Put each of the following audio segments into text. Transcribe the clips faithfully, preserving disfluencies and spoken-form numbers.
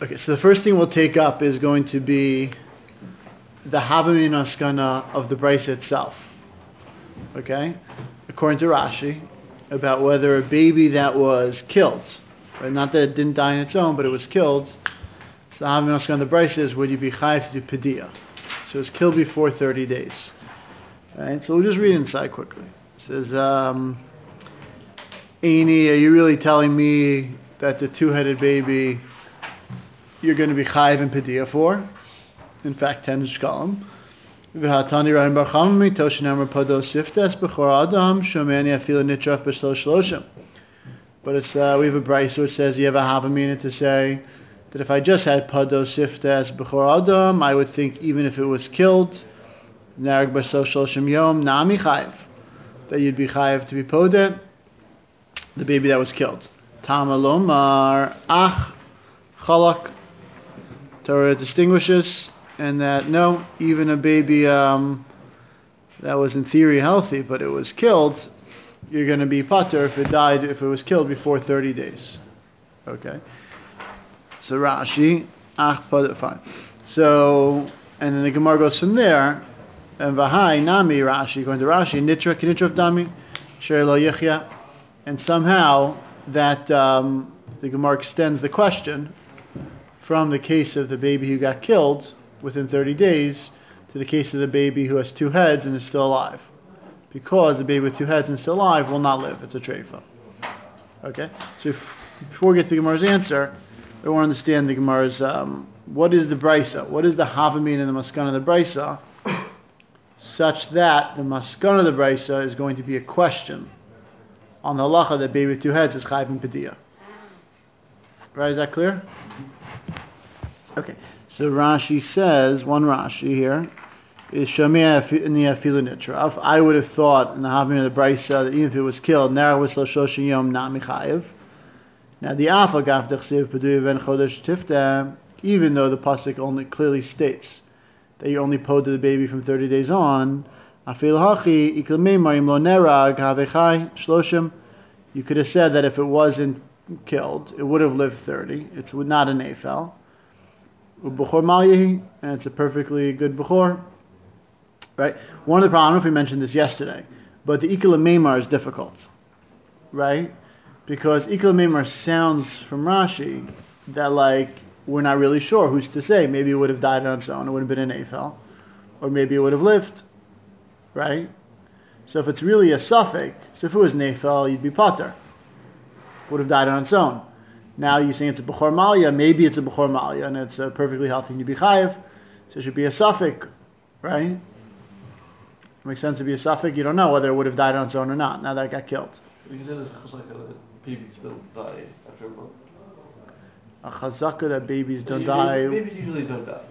Okay, so the first thing we'll take up is going to be the Havamin Askana of the Brisa itself. Okay? According to Rashi, about whether a baby that was killed, right? Not that it didn't die on its own, but it was killed. So the Havamin Askana of the Brisa is, would you be chayav to do Padiyah? So it was killed before thirty days. Right? So we'll just read inside quickly. It says, um, Aini, are you really telling me that the two-headed baby you're going to be chayiv and Padiyah for? In fact, ten shkalim. V'hatani ra'im bar chamami toshinam rapado siftes b'chor adam shomani afilu nitraf b'shlosh shloshim. But it's uh, we have a brayso which says you have a havamina to say that if I just had pado siftes b'chor adam, I would think even if it was killed, narg b'shlosh shloshim yom nami chayiv, that you'd be chayiv to be podeh the baby that was killed. Tamalomar ach chalak. Torah distinguishes, and that no, even a baby um, that was in theory healthy, but it was killed, you're going to be pater if it died, if it was killed before thirty days. Okay. So Rashi, ach, fine. So, and then the Gemara goes from there, and v'hai nami Rashi, going to Rashi, nitra k'nitraf dami, sher lo yichya, and somehow that um, the Gemara extends the question from the case of the baby who got killed within thirty days to the case of the baby who has two heads and is still alive. Because the baby with two heads and still alive will not live. It's a treifa. Okay? So if, before we get to the Gemara's answer, we want to understand the Gemara's, um, what is the brisa? What is the havamin and the maskana of the brisa? Such that the maskana of the brisa is going to be a question on the halacha that baby with two heads is chayv and padiyah. Right? Is that clear? Okay, so Rashi says, one Rashi here, is Shamia Afilu Nitra. I would have thought in the Havamina of the Brisa that even if it was killed, Nara was Shoshin Yom Nami Chayev. Now the Afa Gaf Dechsiv Peduya Ben Chodesh Tifta, even though the pasuk only clearly states that you only pod to the baby from thirty days on, Afil Hachi Iklamei Marim Lo Nerag Havechai Shloshim. You could have said that if it wasn't killed, it would have lived thirty. It's not an Eifel. B'chor Malyahi, and it's a perfectly good B'chor. Right? One of the problems, I don't know if we mentioned this yesterday, but the Ikal Meimar is difficult. Right? Because Ikal Meimar sounds from Rashi that like, we're not really sure who's to say. Maybe it would have died on its own, it would have been an Eifel. Or maybe it would have lived. Right? So if it's really a suffix, so if it was an Eifel, you'd be Pater. It would have died on its own. Now you're saying it's a B'chor Malya, maybe it's a B'chor Malya, and it's a perfectly healthy to be chayiv, so it should be a suffix, right? It makes sense to be a suffix. You don't know whether it would have died on its own or not, now that it got killed. Because it is chazaka that babies don't die after a month. A chazaka that babies don't yeah, die... Babies usually don't die.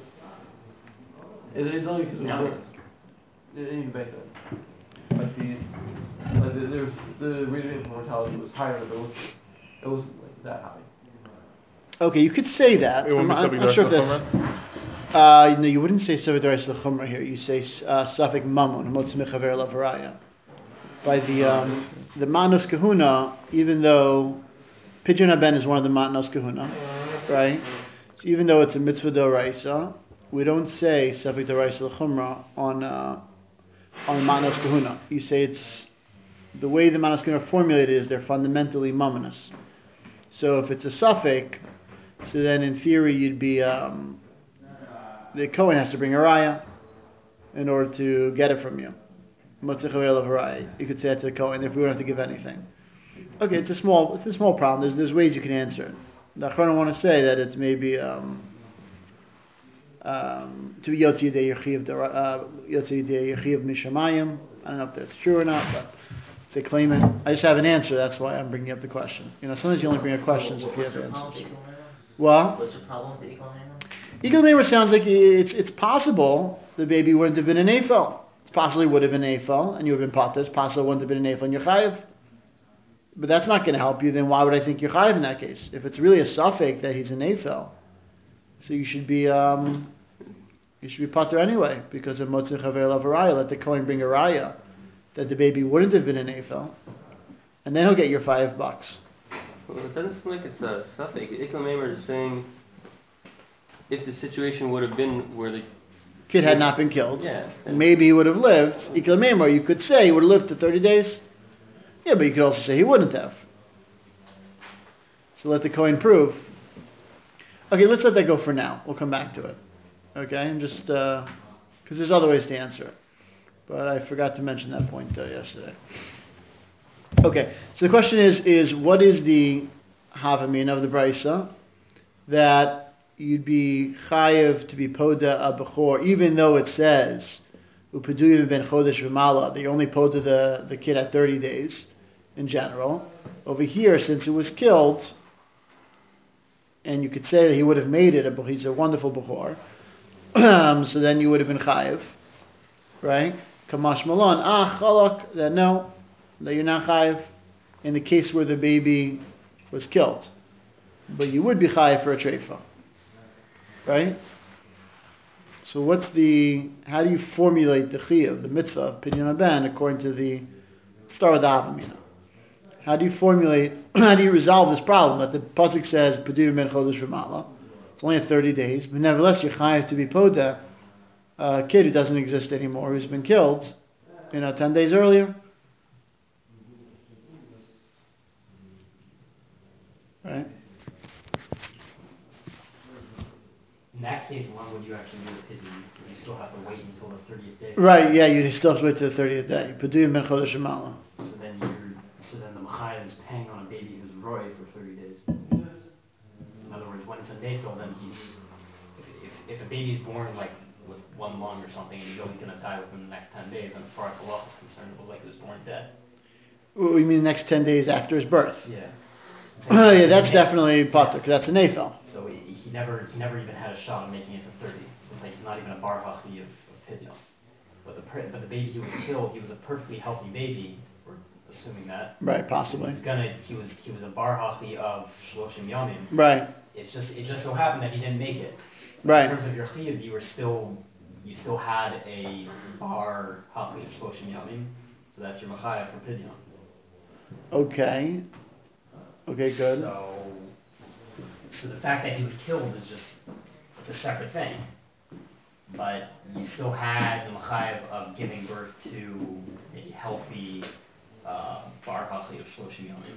It, it's only because of no. birth. Even back then. Like the, like the, there, the rate of mortality was higher, but it wasn't, it wasn't like that high. Okay, you could say that. It I'm, won't I'm be not sure if that's... Uh, no, you wouldn't say Safek Darais L'Chumra here. You say uh, Safek Mammon, Motz Mechaver Lavaraya. By the um, the Matnos Kahuna, even though Pidyon Haben is one of the Matnos Kahuna, right? So even though it's a Mitzvah D'Oraisa, we don't say Safek Darais L'Chumra on uh, on Matnos Kahuna. You say it's... The way the Matnos Kahuna are formulated is they're fundamentally Mammonos. So if it's a suffix, so then in theory you'd be, um, the Kohen has to bring a raya in order to get it from you. You could say that to the Kohen if we don't have to give anything. Okay, it's a small it's a small problem. There's there's ways you can answer it. The Achronim want to say that it's maybe um, um, to Yotzi Yidei Yechiv Yotzi Yidei Yechiv Mishamayim. I don't know if that's true or not, but they claim it. I just have an answer. That's why I'm bringing up the question. You know, sometimes you only bring up questions if you have answers. Well, what's the problem with the Ikal Meimar? Ikal Meimar sounds like it's it's possible the baby wouldn't have been an Eifel. It possibly would have been an Eifel, and you would have been Pater. It possibly wouldn't have been an Eifel, and you're Chayiv. But that's not going to help you. Then why would I think you're Chayiv in that case? If it's really a suffix that he's an Eifel, so you should be um, you should be Pater anyway because of Motzei Chaver Lavaraya. Let the Kohen bring a raya that the baby wouldn't have been an Eifel, and then he'll get your five bucks. Well, it doesn't seem like it's a suffix. Ikal Meimar is saying if the situation would have been where the kid had not been killed, yeah, maybe he would have lived. You could say he would have lived to thirty days. Yeah, but you could also say he wouldn't have. So let the Kohen prove. Okay, let's let that go for now. We'll come back to it. Okay, and just because uh, there's other ways to answer it, but I forgot to mention that point uh, yesterday. Okay, so the question is: is what is the havamin of the brisa that you'd be chayev to be poda a bechor, even though it says upeduim ben chodesh v'mala, they only poda the the kid at thirty days in general. Over here, since it was killed, and you could say that he would have made it, a, he's a wonderful bechor, um, so then you would have been chayev, right? Kamash malon, ah chalak, that no, that you're not chayev in the case where the baby was killed, but you would be chayev for a treifa. Right? So what's the, how do you formulate the chiyuv, the mitzvah of pidyon haben, according to the, start with the havamina. How do you formulate, how do you resolve this problem that the pasuk says, pidyon ben chodesh v'mala, it's only at thirty days, but nevertheless you're chayav to be poda a kid who doesn't exist anymore, who's been killed, you know, ten days earlier. Right? In that case, when would you actually do the pidyon? Would you still have to wait until the thirtieth day? Right, yeah, you still have to wait till the thirtieth day. Pidyon ben chodesh v'mala. So then you're, so then the Machayev is paying on a baby who's roy for thirty days. In other words, when it's a nafil, then he's, if, if, if a baby's born like with one lung or something and you know he's going to die within the next ten days, then as far as the law is concerned, it was like he was born dead. What, you mean the next ten days after his birth? Yeah. So yeah, that's definitely patur, because that's a nafil. So he, he never he never even had a shot of making it to thirty. So it's like he's not even a bar hachi of, of pidyon. But the but the baby he was killed, he was a perfectly healthy baby. We're assuming that. Right, possibly. He's gonna he was he was a bar hachi of shloshim yamim. Right. It's just it just so happened that he didn't make it. Right. In terms of your chiyuv, you were still you still had a bar hachi of shloshim yamim. So that's your machayev for pidyon. Okay. Okay, good. So, so the fact that he was killed is just, it's a separate thing. But you still had the machayev of giving birth to a healthy uh, bar hachi of shloshim yomim.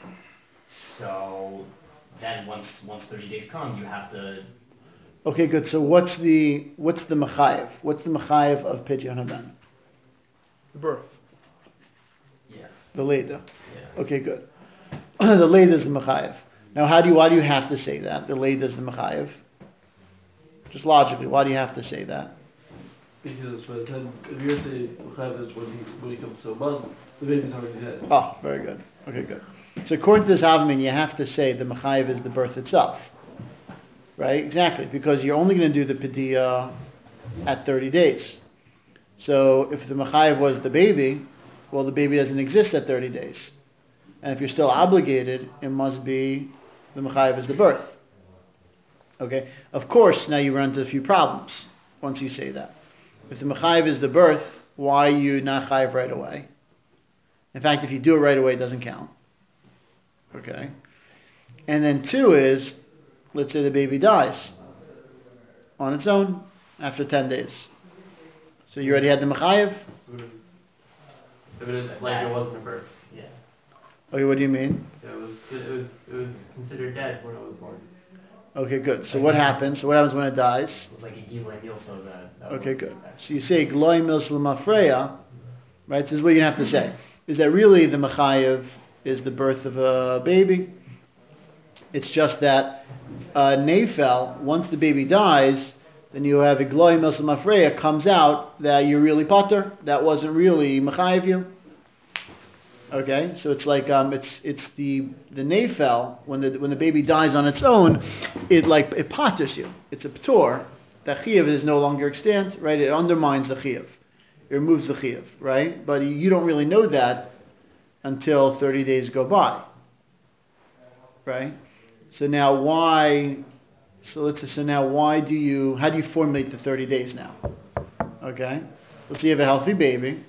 So then once once thirty days come, you have to. Okay, good. So what's the what's the machayev? What's the machayev of pidyon haben? The birth. Yeah. The leda. Yeah. Okay, good. The leda is the mechayev. Now, how do you? Why do you have to say that the leda is the mechayev? Just logically, why do you have to say that? Because by the time, if you're saying Mechayev is when he when he comes to a month, the baby's already dead. Oh, very good. Okay, good. So according to this Havamim, you have to say the mechayev is the birth itself, right? Exactly, because you're only going to do the pediyah at thirty days. So if the mechayev was the baby, well, the baby doesn't exist at thirty days. And if you're still obligated, it must be the mechayev is the birth. Okay? Of course, now you run into a few problems once you say that. If the mechayev is the birth, why are you not chayev right away? In fact, if you do it right away, it doesn't count. Okay? And then two is, let's say the baby dies on its own after ten days. So you already had the mechayev? If it is like it wasn't a birth. Yeah. Okay, what do you mean? Yeah, it was it was it was considered dead when I was born. Okay, good. So what happens? So what happens when it dies? It was like a gilei meal, so that. that Okay, was good. back. So you say gloi mil shlamafreya, right? This is what you have to say. Is that really the mechayev is the birth of a baby? It's just that uh, nefel, once the baby dies, then you have a gloi mil shlamafreya comes out that you're really pater. That wasn't really mechayev you. Okay, so it's like um, it's it's the the nefel when the when the baby dies on its own, it like it paters you. It's a ptor. The chiyuv is no longer extant, right? It undermines the chiyuv. It removes the chiyuv, right? But you don't really know that until thirty days go by, right? So now why? So let's so now why do you? How do you formulate the thirty days now? Okay, let's say you have a healthy baby.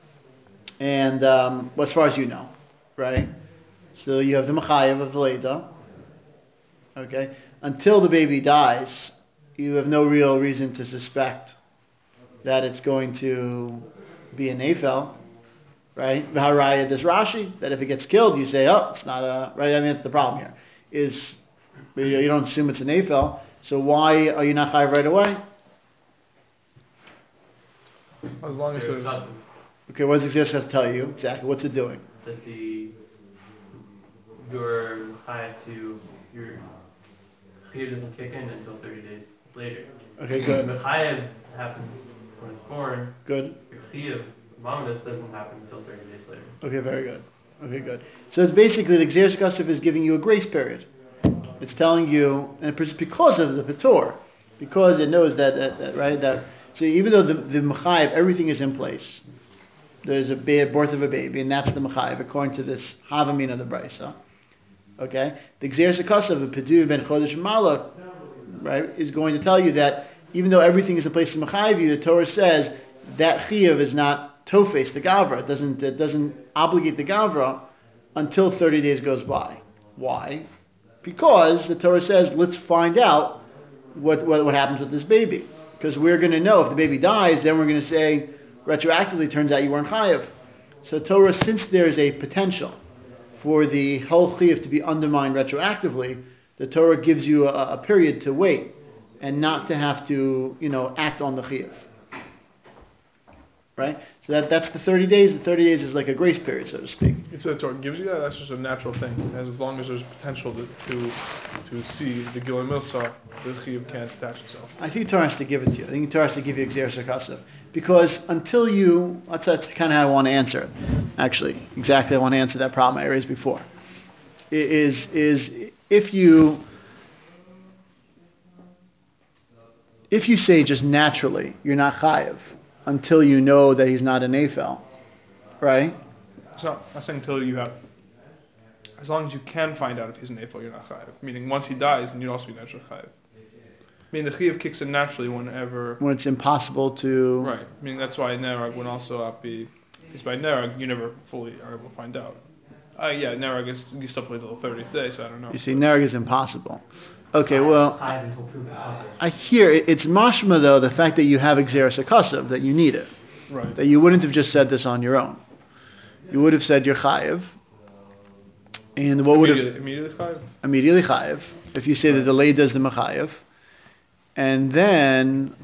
And um, well, as far as you know, right? So you have the mechayev of the leda. Okay, until the baby dies, you have no real reason to suspect that it's going to be a nafel, right? V'haraya, there's Rashi, that if it gets killed, you say, oh, it's not a, right? I mean, that's the problem here, is you don't assume it's a nafel, so why are you not chayav right away? As long as there's... Okay, what does Exeris has to tell you? Exactly, what's it doing? That the, your chayav to, your chayav doesn't kick in until thirty days later. Okay, good. The chayav happens when it's born. Good. The chayav, mamadus, doesn't happen until thirty days later. Okay, very good. Okay, good. So it's basically the Exeris Kasif is giving you a grace period. It's telling you, and it's because of the Patur, because it knows that, that, that right, that, so even though the, the Mechayev, everything is in place, there's a ba- birth of a baby, and that's the Mechayev, according to this Havamin of the Brisa, okay? The Exeris Kasif, the Pedu ben Chodesh Malach, right, is going to tell you that even though everything is in place in Mechayev, the Torah says that Chiyav is not Tofes, the Gavra, it doesn't, it doesn't obligate the Gavra until thirty days goes by. Why? Because the Torah says, let's find out what, what, what happens with this baby. Because we're going to know if the baby dies, then we're going to say, retroactively, turns out you weren't chayav. So Torah, since there's a potential for the whole chayav to be undermined retroactively, the Torah gives you a, a period to wait and not to have to, you know, act on the chayav. Right? So that that's the thirty days. The thirty days is like a grace period, so to speak. It's the Torah gives you that. That's just a natural thing. As long as there's potential to to, to see the Gilui Milsa, the Chiyuv can't attach itself. I think Torah has to give it to you. I think Torah has to give you Exeris HaKasav. Because until you, that's, that's kind of how I want to answer it. Actually, exactly I want to answer that problem I raised before. Is, is if you, if you say just naturally, you're not chayiv, until you know that he's not an Nafel, right? It's not, I'm not saying until you have, as long as you can find out if he's an Nafel, you're not chayiv. Meaning once he dies, then you'd also be naturally chayiv. Meaning the Chiyav kicks in naturally whenever... When it's impossible to... Right. Meaning that's why Nerag would also be... Because by Nerag, you never fully are able to find out. Uh, yeah, Nerag is you still play till the thirtieth day, so I don't know. You see, Nerag is impossible. Okay, well... I until proven otherwise. I hear it, it's mashma, though, the fact that you have Exeris HaKasav, that you need it. Right. That you wouldn't have just said this on your own. You would have said you're chayiv. And what would have... Immediately chayiv? Immediately chayiv. If you say that the lay does the mechayiv. And then,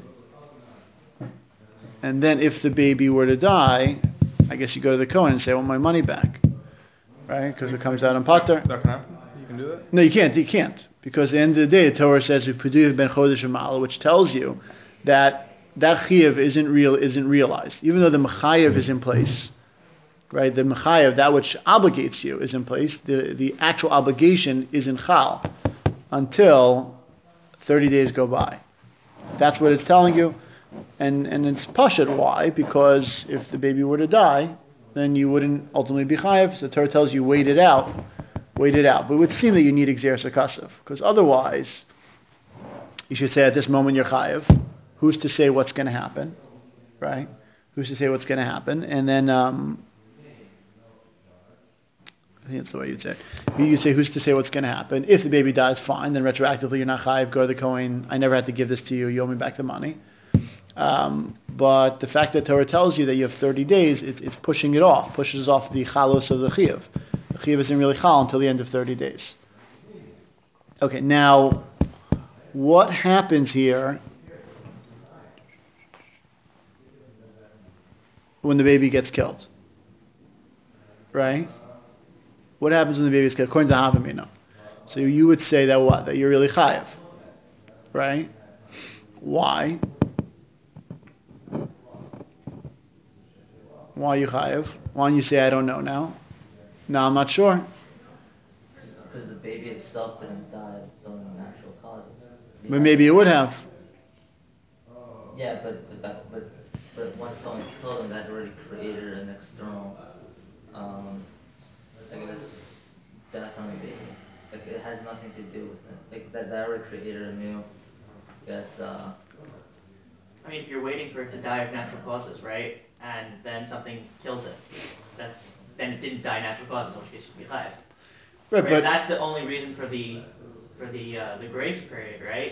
and then if the baby were to die, I guess you go to the Kohen and say, I want my money back. Right? Because it comes out on Pater. That can happen? You can do that? No, you can't. You can't. Because at the end of the day, the Torah says, ben chodesh v'ma'ala, which tells you that that chiyav isn't real, isn't realized. Even though the mechayiv is in place, right? The mechayiv, that which obligates you, is in place. The, the actual obligation is in chal until thirty days go by. That's what it's telling you. And and it's pashut. Why? Because if the baby were to die, then you wouldn't ultimately be chayiv. So the Torah tells you, wait it out. Wait it out. But it would seem that you need Exeris HaKasav. Because otherwise, you should say at this moment you're chayiv. Who's to say what's going to happen? Right? Who's to say what's going to happen? And then... Um, I think that's the way you'd say it. You say, who's to say what's going to happen? If the baby dies, fine. Then retroactively, you're not chayiv. Go to the Kohen. I never had to give this to you. You owe me back the money. Um, but the fact that Torah tells you that you have thirty days, it, it's pushing it off. Pushes off the chalos of the chiyav. The chiyav isn't really chal until the end of thirty days. Okay, now, what happens here when the baby gets killed? Right? What happens when the baby is killed? According to Havamina. So you would say that what? That you're really chayiv. Right? Why? Why are you chayiv? Why don't you say, I don't know now? No, I'm not sure. Because the baby itself didn't die of its own natural causes. But maybe it would have. Yeah, but but but, but once someone killed him, that already created an external... Um, I guess death on the baby. Like it has nothing to do with it. Like that, that already created a new, I guess. Uh, I mean, if you're waiting for it to die of natural causes, right, and then something kills it, that's then it didn't die of natural causes, in which case you'd be chayiv. Right, Right, but that's the only reason for the for the uh, the grace period, right?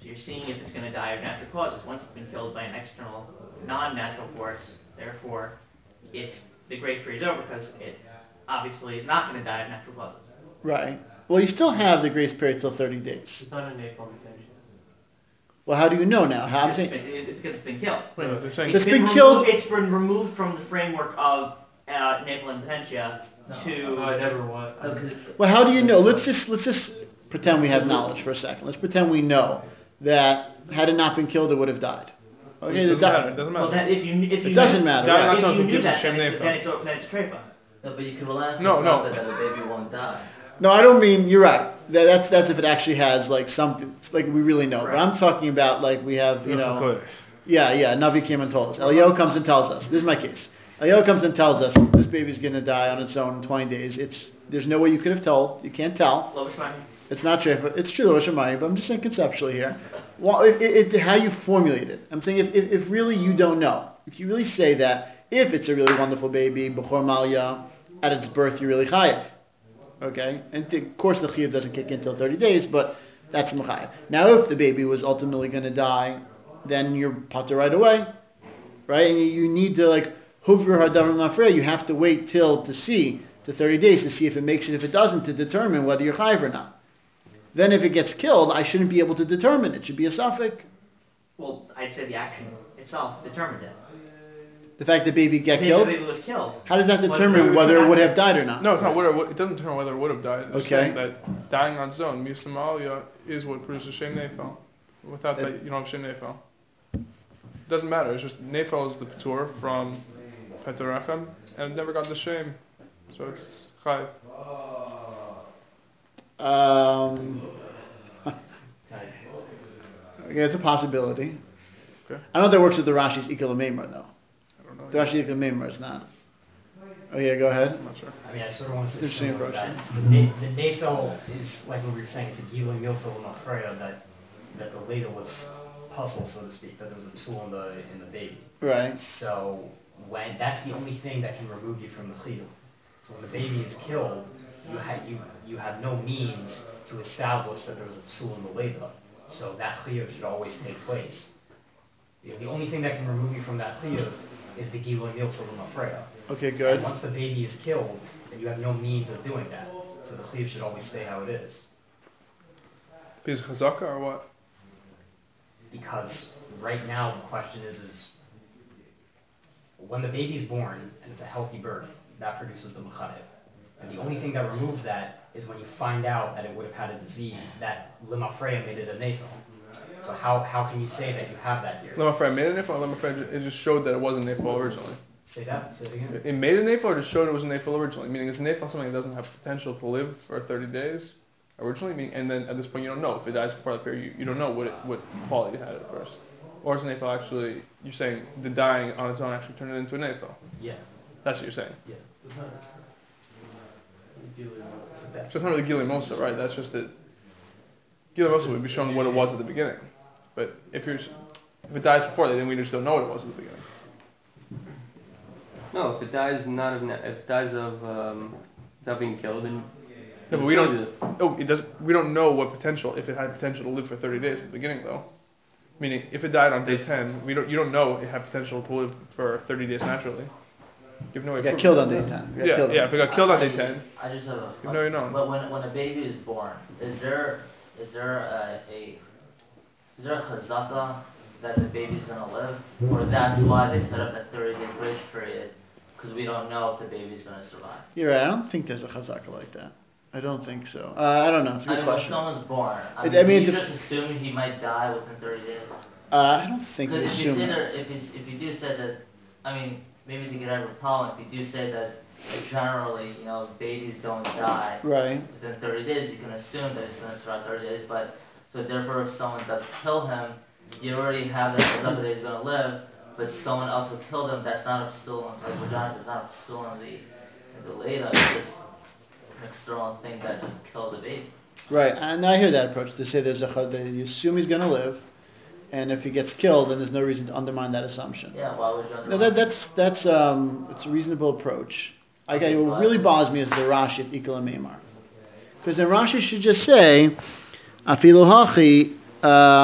So you're seeing if it's going to die of natural causes. Once it's been killed by an external, non-natural force, therefore, it's the grace period is over because it obviously is not going to die of natural causes. Right. Well, you still have the grace period till thirty days. It's not an April intention. Well, how do you know now? How I'm It's saying, been- it's because it's been killed. Wait, they're saying So it's been removed, killed- It's been removed from the framework of uh, naval intentia to. No, I never was. No, 'cause- well, how do you know? Let's just let's just pretend we have knowledge for a second. Let's pretend we know that had it not been killed, it would have died. Okay, it doesn't that- matter. It doesn't matter. Well, then if you if you It doesn't matter. If, Dying on if something you knew gives a that, shame then it's, neighbor. then it's then it's treifa. No, but you can rely on No, no. that a baby won't die. No, I don't mean you're right. That, that's that's if it actually has like something like we really know. But Right. I'm talking about like we have you know. Kodesh. Yeah, yeah. Navi came and told us. Eliyahu comes and tells us. This is my case. Eliyahu comes and tells us this baby's going to die on its own in twenty days. It's there's no way you could have told. You can't tell. Lo b'shmai. It's not true. It's true, Lo Shemayim, but I'm just saying conceptually here. Well, it, it, it, how you formulate it. I'm saying if, if, if really you don't know, if you really say that if it's a really wonderful baby, B'chor Malya, at its birth, you're really chayav. Okay? And th- of course the chayav doesn't kick in until thirty days, but that's mechayav. Now if the baby was ultimately going to die, then you're pater right away. Right? And you, you need to like, huvr hadavar mafreya, you have to wait till to see, to thirty days, to see if it makes it, if it doesn't, to determine whether you're chayav or not. Then if it gets killed, I shouldn't be able to determine. It should be a suffix. Well, I'd say the action itself determined it. The fact that baby get Maybe killed, the baby was killed. how does that But determine there whether was it would an have died or not? No, it's not. Would or, would- it doesn't determine whether it would have died. It's Okay. saying that dying on its own, misamalia, is what produces shem nefel. Without It- that, you don't have shem nefel. It doesn't matter. It's just nefel is the patur from petorachem, and it never got the shame, so it's chayv. Um, okay, it's a possibility. Okay. I don't know if that works with the Rashi's Ikal Memar though. I don't know. The Rashi's Ikal Memar is not. Oh yeah, go ahead. I'm not sure. I mean, I sort of want to say Interesting similar to approach. that. The, na- the nafel is like what we were saying. It's a gila milsel mafreya that that the ladle was puzzle, so to speak. That there was a tool in the in the baby. Right. So when that's the only thing that can remove you from the chiyuv. So when the baby is killed, you ha- you you have no means to establish that there was a tool in the ladle. So that chiyuv should always take place. The the only thing that can remove you from that chiyuv is the gila milsel mafreya. Okay, And good. once the baby is killed, then you have no means of doing that. So the chiyuv should always stay how it is. Is chazaka or what? Because right now the question is, is when the baby is born and it's a healthy birth, that produces the mechanev. And the only thing that removes that is when you find out that it would have had a disease, that limafreya made it a nafel. So how, how can you say that you have that here? Lemafrei made a nefel, or Lemafrei it just showed that it wasn't a nefel originally. Say that, say it again. It made a nefel or just showed it was a nefel originally? Meaning is a nefel something that doesn't have potential to live for thirty days originally? Meaning, and then at this point you don't know. If it dies before that period, you, you don't know what it, what quality it had at first. Or is a nefel actually, you're saying the dying on its own actually turned it into a nefel? Yeah, That's what you're saying. yeah. So So that's, it's not really Gili Mosa, right? That's just it. Gili Mosa would be showing what it was at the beginning. But if you're, if it dies before that, then we just don't know what it was at the beginning. No, if it dies not of na- if it dies of um, without being killed, then No, but we don't. Oh, it doesn't. We don't know what potential. If it had potential to live for thirty days at the beginning, though. Meaning, if it died on day ten, we don't. You don't know it had potential to live for thirty days naturally. You have no way. It of got proving killed it. on day ten. It got Yeah, killed. yeah. If it got killed on day ten, I just have a. You know, you know. But when when a baby is born, is there is there a, a is there a chazaka that the baby's gonna live, or that's why they set up that thirty day grace period, because we don't know if the baby's gonna survive. You're right. I don't think there's a chazaka like that. I don't think so. Uh, I don't know. It's a I good mean, when question. someone's born, I It- mean, I mean, do you it just assume he might die within thirty days? Uh, I don't think we Because if you assume say that. that, if you if you do say that, I mean, maybe to get over a problem, if you do say that like, generally, you know, babies don't die Right. within thirty days, you can assume that it's going to survive thirty days. But so therefore, if someone does kill him, you already have that result that he's going to live. But someone else who killed him, that's not a psul, like Rajan says, not a psul in the in the Leda. It's just an external thing that just killed the baby. Right. And I hear that approach to say there's a chad that you assume he's going to live, and if he gets killed, then there's no reason to undermine that assumption. Yeah, why would you No, undermine? that, that's that's um, it's a reasonable approach. I got what really bothers me is the Rashi of Ikal and Meimar, because then Rashi should just say, "Afilu hachi uh,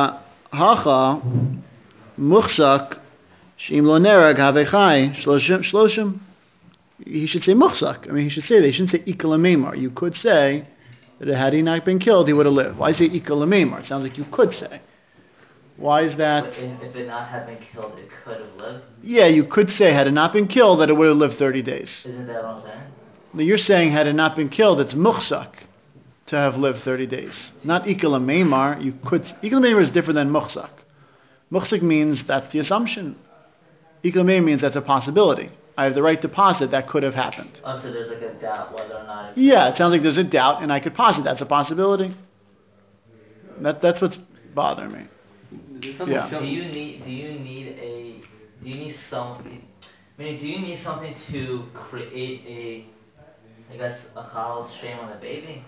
Hacha muchsak sheim lo nerag havechai shloshim shloshim. He should say muchsak. I mean, he should say that. He shouldn't say ikal meimar. You could say that had he not been killed, he would have lived. Why say ikal meimar? It sounds like you could say. Why is that? But if if it not had been killed, it could have lived. Yeah, you could say had it not been killed that it would have lived thirty days. Isn't that what I'm saying? Now you're saying had it not been killed, it's muchsak to have lived thirty days. Not ikal meimar. You could ikal meimar is different than muchsak. Muchsak means that's the assumption. Ikal meimar means that's a possibility. I have the right to posit that could have happened. Oh, so there's like a doubt whether or not. It Yeah, it sounds like there's a doubt, and I could posit that's a possibility. That that's what's bothering me. Yeah. Do you need? Do you need a? Do you need some? I mean, do you need something to create a? I guess a halal shame on the baby.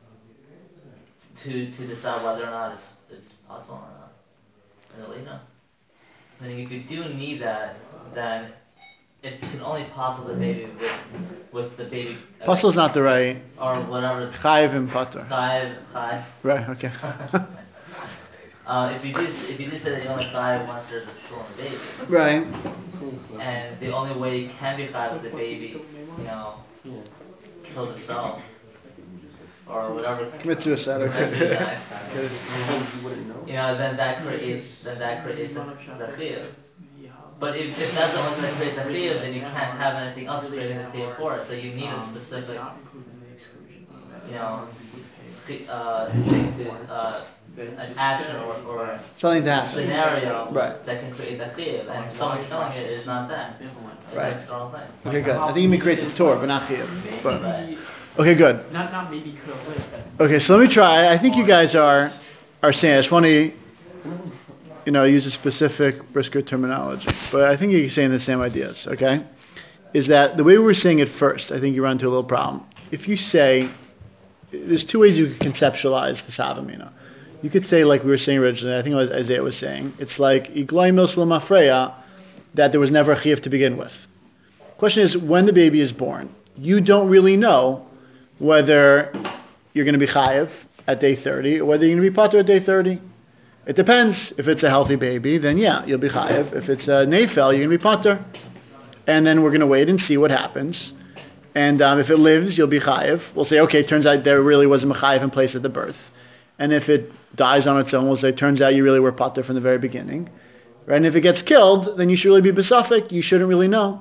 To to decide whether or not it's it's possible or not. In the Lena. I think if you do need that, then if you can only possible the baby with with the baby. Puzzle is not the right. Or whatever. Chayiv and pater. Chayiv, chayiv. Right. Okay. Uh, if you do, if you do say that you only chayiv once there's a shul on the baby, Right. and the only way you can be chayiv with the baby, you know, kill the cell, or whatever. Commit suicide. Okay. You know, then that creates, then that creates the chiyuv. But if, if that's the only thing that creates the chiyuv, then you can't have anything else creating the chiyuv for it. So you need a specific, you know, uh, thing to. Uh, an action or, or Something to happen. scenario Right. that can create the chiyuv, and someone killing it is not that. It's Right. an external thing. Okay, good. I think you may create the Torah, but not chiyuv. But Right. okay, good. Not not maybe could have lived, but Okay, so let me try. I think you guys are are saying. I just want to, you know, use a specific Brisker terminology, but I think you're saying the same ideas. Okay, is that the way we were saying it first? I think you run into a little problem. If you say, there's two ways you can conceptualize the Savamina. You could say, like we were saying originally, I think it was Isaiah was saying, it's like Iglai Milslam Afreya, that there was never a chiyuv to begin with. Question is, when the baby is born, you don't really know whether you're going to be chayiv at day thirty or whether you're going to be pater at day thirty. It depends. If it's a healthy baby, then yeah, you'll be chayiv. If it's a nefel, you're going to be pater. And then we're going to wait and see what happens. And um, if it lives, you'll be chayiv. We'll say, okay, it turns out there really was a mechayiv in place at the birth. And if it dies on its own, we'll say, turns out you really were pater from the very beginning. Right? And if it gets killed, then you should really be besafik. You shouldn't really know.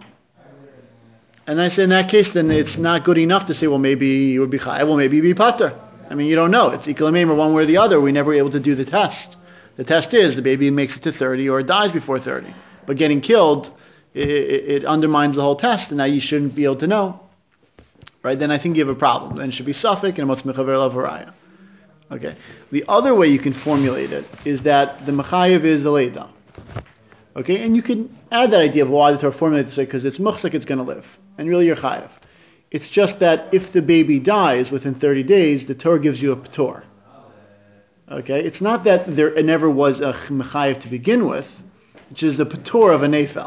And I say, in that case, then it's not good enough to say, well, maybe you would be chayav, well, maybe you'd be pater. I mean, you don't know. It's ikalamim or one way or the other. We never were able to do the test. The test is the baby makes it to thirty or it dies before thirty. But getting killed, it, it, it undermines the whole test, and now you shouldn't be able to know. Right? Then I think you have a problem. Then it should be safek and what's mechaver lavaraya. Okay. The other way you can formulate it is that the mechayev is the leida. Okay, and you can add that idea of why the Torah formulates this way, because it's muchsak, it's going to live, and really you're chayev. It's just that if the baby dies within thirty days, the Torah gives you a p'tor. Okay, it's not that there never was a mechayev to begin with, which is the p'tor of a nefel.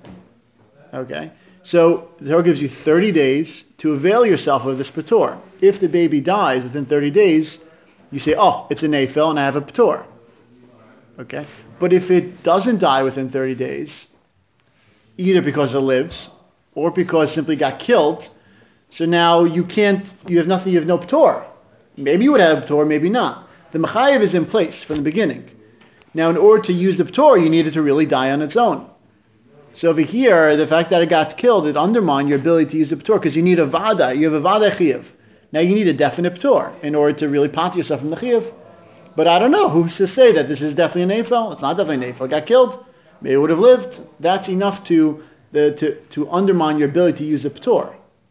Okay, so the Torah gives you thirty days to avail yourself of this p'tor. If the baby dies within thirty days, you say, oh, it's a nefel and I have a p'tor. Okay, but if it doesn't die within thirty days, either because it lives or because it simply got killed, so now you can't, you have nothing, you have no p'tor. Maybe you would have a p'tor, maybe not. The mechayev is in place from the beginning. Now, in order to use the p'tor, you need it to really die on its own. So over here, the fact that it got killed, it undermines your ability to use the p'tor, because you need a vada, you have a vada chiyuv. Now you need a definite p'tor in order to really pat yourself from the chiyuv. But I don't know, who's to say that this is definitely an nefel? It's not definitely an nefel, it got killed. Maybe it would have lived. That's enough to, the, to, to undermine your ability to use a p'tor.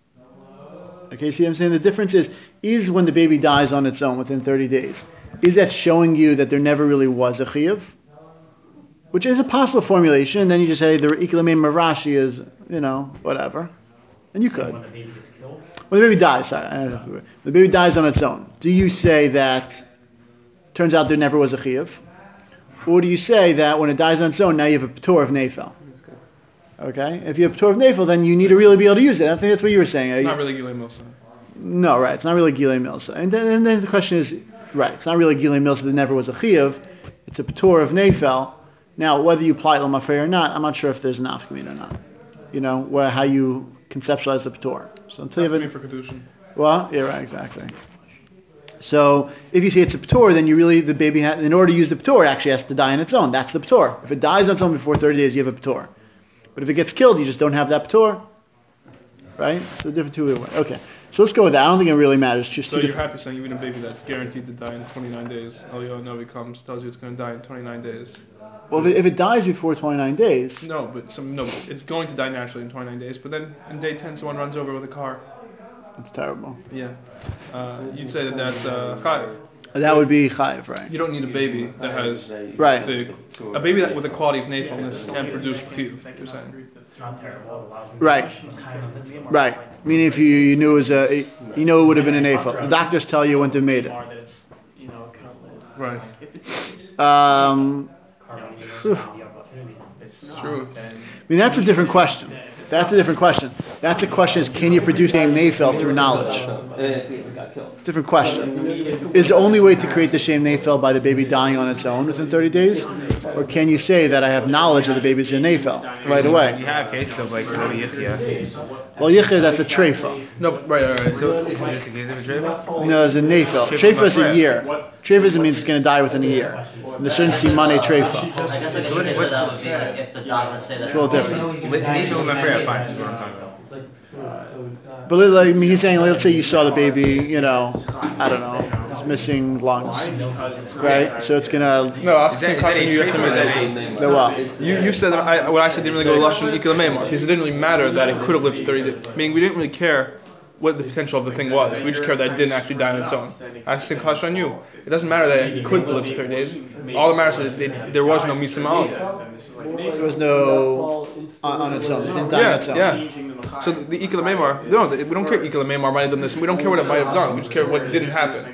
Okay, see what I'm saying? The difference is, is when the baby dies on its own within thirty days, is that showing you that there never really was a chiyuv? Which is a possible formulation, and then you just say the ikilamim marashi is, you know, whatever. And you could. When the baby gets killed? When the baby dies, sorry, I don't know. The baby dies on its own. Do you say that turns out there never was a chiyuv? Or do you say that when it dies on its own, now you have a p'tor of nefel? Okay? If you have a p'tor of nefel, then you need to really be able to use it. I think that's what you were saying. It's not really Gilei Milsa. No, right. It's not really Gilei Milsa. And then, and then the question is, right, it's not really Gilei Milsa, there never was a chiyuv. it's a P'tur of Nefel. Now, whether you apply it L'Mafrei or not, I'm not sure if there's an Afkamin or not. You know, where, how you conceptualize the P'tur. So until you have it, for Kedushin. well, yeah, right, exactly. So if you say it's a P'tur, then you really, the baby, ha- in order to use the P'tur, it actually has to die on its own. That's the P'tur. If it dies on its own before thirty days, you have a P'tur. But if it gets killed, you just don't have that P'tur. Right? So different two ways. Okay. So let's go with that. I don't think it really matters. Just So two you're different- happy saying even a baby that's guaranteed to die in twenty-nine days, Elio Novi comes, tells you it's going to die in twenty-nine days. Well, if it, if it dies before twenty-nine days, No, but some no, it's going to die naturally in twenty-nine days. But then in day ten, someone runs over with a car. it's terrible. Yeah, uh, you'd say that that's uh, chayiv. That would be chayiv, right? You don't need a baby that has Right. the a baby that with the quality of nefilness can produce chiyuv. You're saying. It's not terrible. It allows me Right. to Right. Meaning if you, you knew it was a, you know it would have been an A F L. The doctors tell you when to have made it. That it's, you know, kind of live. Right. If it's Um, It's true. I mean, that's a different question. That's a different question. That's a question is, can you produce a Nefel through knowledge? It's a different question. Is the only way to create the Shem Nefel by the baby dying on its own within thirty days? Or can you say that I have knowledge that the baby's a Nefel right away? You have cases of like Rabbi Yechia. Well, Yichir, that's a Treifa. No, right, right, right. So isn't this a case of a Treva? No, it's a Nefel. Treifa is a year. Treifa means it's going to die within a year. And there shouldn't see money Treifa. I guess I could say that would be like if the doctors say that. It's a little different. With Nefil and Mafreya, fine, is what I'm talking about. But like, I mean, he's saying, let's say you saw the baby, you know, I don't know, it's missing lungs, right? So it's gonna. No, I was Is that- saying is that a you Treva or estimate is that. that The what? You, you said that I, what I said didn't really go to Lashon Ikil Meimar because it didn't really matter that it could have lived thirty days. Meaning we didn't really care what the potential of the thing was. We just cared that it didn't actually die on its own. I think Klash on you. It doesn't matter that it could live to thirty days. All that matters is that they, there was no Misim Aleph. There was no on, on its own. It didn't die on its own. Yeah, yeah. So the, the Ikil Meimar, no, we don't care Ikil Meimar might have done this. We don't care what it might have done. We just care what didn't happen.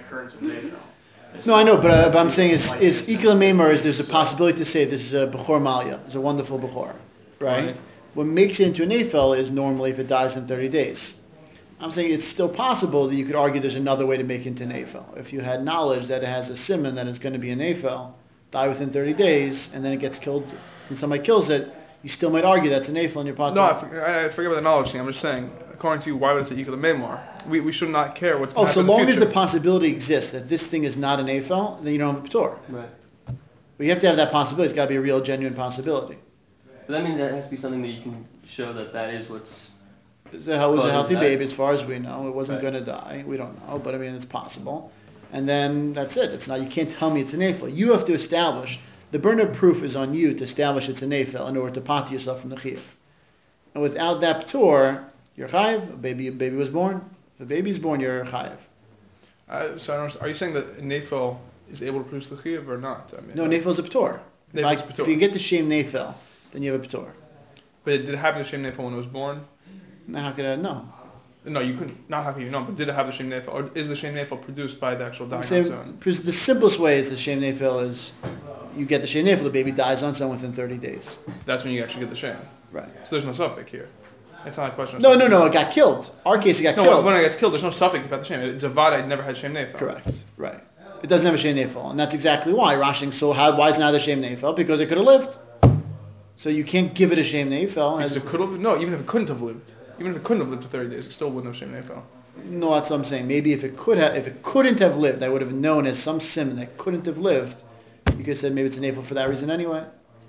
No, I know, but, uh, but I'm saying is is Ikil Meimar is there's a possibility to say this is a Bechor Malia, it's a wonderful Bechor, right? Right. What makes it into an Eiffel is normally if it dies in thirty days. I'm saying it's still possible that you could argue there's another way to make it into an Eiffel. If you had knowledge that it has a simon that it's going to be an Eiffel, die within thirty days, and then it gets killed, and somebody kills it, you still might argue that's an Eiffel in your pocket. No, I, for- I, I forget about the knowledge thing. I'm just saying, according to you, why would it say Ikil Meimar? We we should not care what's going Oh, to so happen in long the as future. the possibility exists that this thing is not an Eiffel, then you don't have a P'tor. Right. But you have to have that possibility. It's got to be a real, genuine possibility. But that means that has to be something that you can show that that is what's. It's a, it was a Causing healthy that. baby, as far as we know. It wasn't Right. going to die. We don't know, but I mean, it's possible. And then that's it. It's not. You can't tell me it's an Eiffel. You have to establish. The burden of proof is on you to establish it's an Eiffel in order to pot yourself from the chiyuv. And without that p'tur, you're chayiv. A baby, a baby was born. If a baby's born, you're chayiv. Uh, so I don't, are you saying that Nefil is able to produce the chiyuv or not? I mean, No, Neifel's a p'tur. If, I- Neifel's if p'tur. you get the shem Neifel, then you have a p'tur. But it did it have the same Nefil when it was born? Now how could I know? No, you couldn't. Not how can you know? But did it have the same Nefil, or is the same Nefil produced by the actual dying on its own? Saying, the simplest way is the shem Neifel is you get the shem Neifel, the baby dies on its own within thirty days. That's when you actually get the shame. Right. So there's no suffix here. It's not a question. Of No, no, suffix. no. It got killed. Our case, it got No, killed. when it gets killed, there's no suffix about the shame. It's a vada. It never had shem Nefil. Correct. Right. It doesn't have a shem Neifel, and that's exactly why Rashi. So how, why is now the shem Neifel? Because it could have lived. So you can't give it a shem Neifel. Because as- it could have. No, even if it couldn't have lived, even if it couldn't have lived to thirty days, it still wouldn't have shem Nefil. No, that's what I'm saying. Maybe if it could have, if it couldn't have lived, I would have known as some sim that couldn't have lived. You could have said maybe it's an Eiffel for that reason anyway.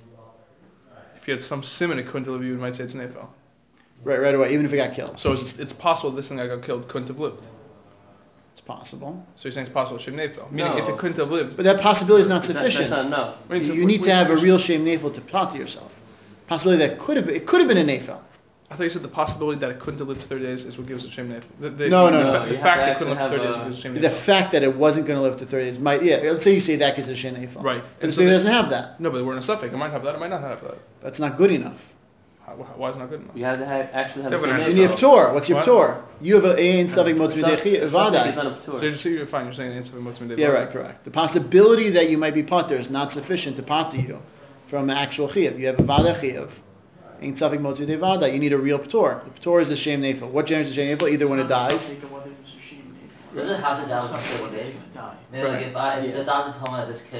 If you had some sim and it couldn't have lived, you might say it's Nefil. Right, right away. Even if it got killed, So it's, it's possible this thing that got killed couldn't have lived. it's possible. So you're saying it's possible shem Nefil, meaning No. if it couldn't have lived. But that possibility is not That, sufficient. that's not enough. Wait, so you what- need what to is have a sufficient? real shame Neifel to plot to yourself. Possibility that could have been, it could have been an Eiffel. I thought you said the possibility that it couldn't have lived to thirty days is what gives it shem Nefil. The, the, No, no, the, no. fa- You The have fact to that it couldn't live to actually thirty days have gives it shem The Nefil. fact that it wasn't going to live to thirty days might, yeah. Let's say you say that gives it a shame Eiffel. Right. But And this so baby the- doesn't have that. No, but we're in a suffix. It might have that. It might not have that. That's not good enough. How, why is it not good enough? You have to have, actually have Except the when same I- You need a Eiffel. p'tur. What's your What? p'tur? You have a ain suffix motzvi Suffix- dechi suffix is vadai. not a So p'tur. you're, just, you're fine. You're saying it's something motzim Yeah, right, correct. The possibility that you might be potter is not sufficient to potter you from an actual chiyuv. You have a vada chiyuv. Ain suffix motzvi de vada. You need a real p'tur. The p'tur is the shem Neifel. What generates the shem Neifel? Either when it dies. Does it have to die within thirty days? Maybe like if I if the doctor told me that this kid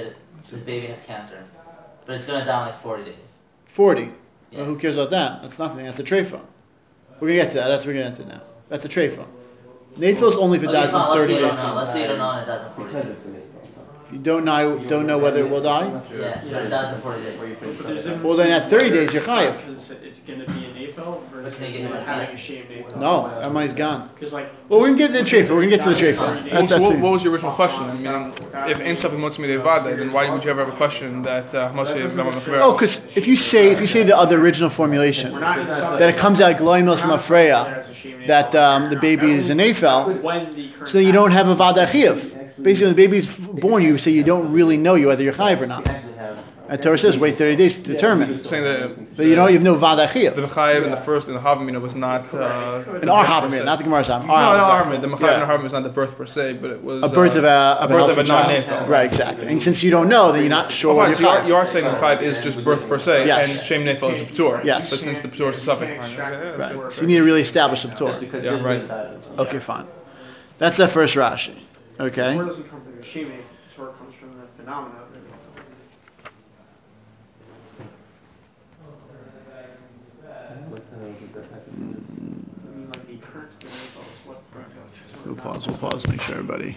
this baby has cancer, but it's gonna die in like forty days. forty. Yeah. Well, who cares about that? That's nothing. That's a treifa. We're going to get to that. That's what we're going to get to now. That's a treifa. Nafil is only if it Okay, dies fine, in let's thirty say you don't days. know. Let's say you don't know and it dies in forty Because days. it's an eight. You don't know, don't know whether it will die? Yeah, but it dies in forty days. But there's a- Well, then at thirty days, you're chayiv. Because it's gonna be an A F L versus Can you get your having money? a shaved A F L. No, that money's gone. Because like. Well, we can get to the treifa. We're going to get to the treifa. Well, That's, so that's what, it. what was your original question? I mean, if in something motzmi devada, then why would you ever have a question that uh, mostly is lama mechver? Oh, because if you say if you say the other original formulation, We're not that it comes out gloim milsim afreya, that um, the baby is an afel, When the current so then you don't have a vada chiyav. Basically, when the baby's born, you say you don't really know you whether you're chayiv or not. And Torah says wait thirty days to determine. Saying that But you know you have no vada the chiyav. mechayev in the first in the havamina was not uh, In our havamina, not the Gemara's havamina. No, no, Armin. The mechayev Yeah. in the havamina was not the birth per se, but it was A birth uh, of a, a of birth of a healthy child. non-nafel. Right, exactly. And since you don't know, then you're not sure Oh, whether fine, so you're you are, chayiv. you are saying the mechayev is just birth per se, Yes. and shem nefel is a p'tur. Yes. But since the p'tur is a suffix. Right. So you need to really establish a Torah. Yeah, right. Okay, fine. That's the first Rashi. Okay. Where does it come from? The shaving, it's where it comes from the phenomena of it. I mean, like the occurrence of the A F L is what. We'll pause, we'll pause, make sure everybody.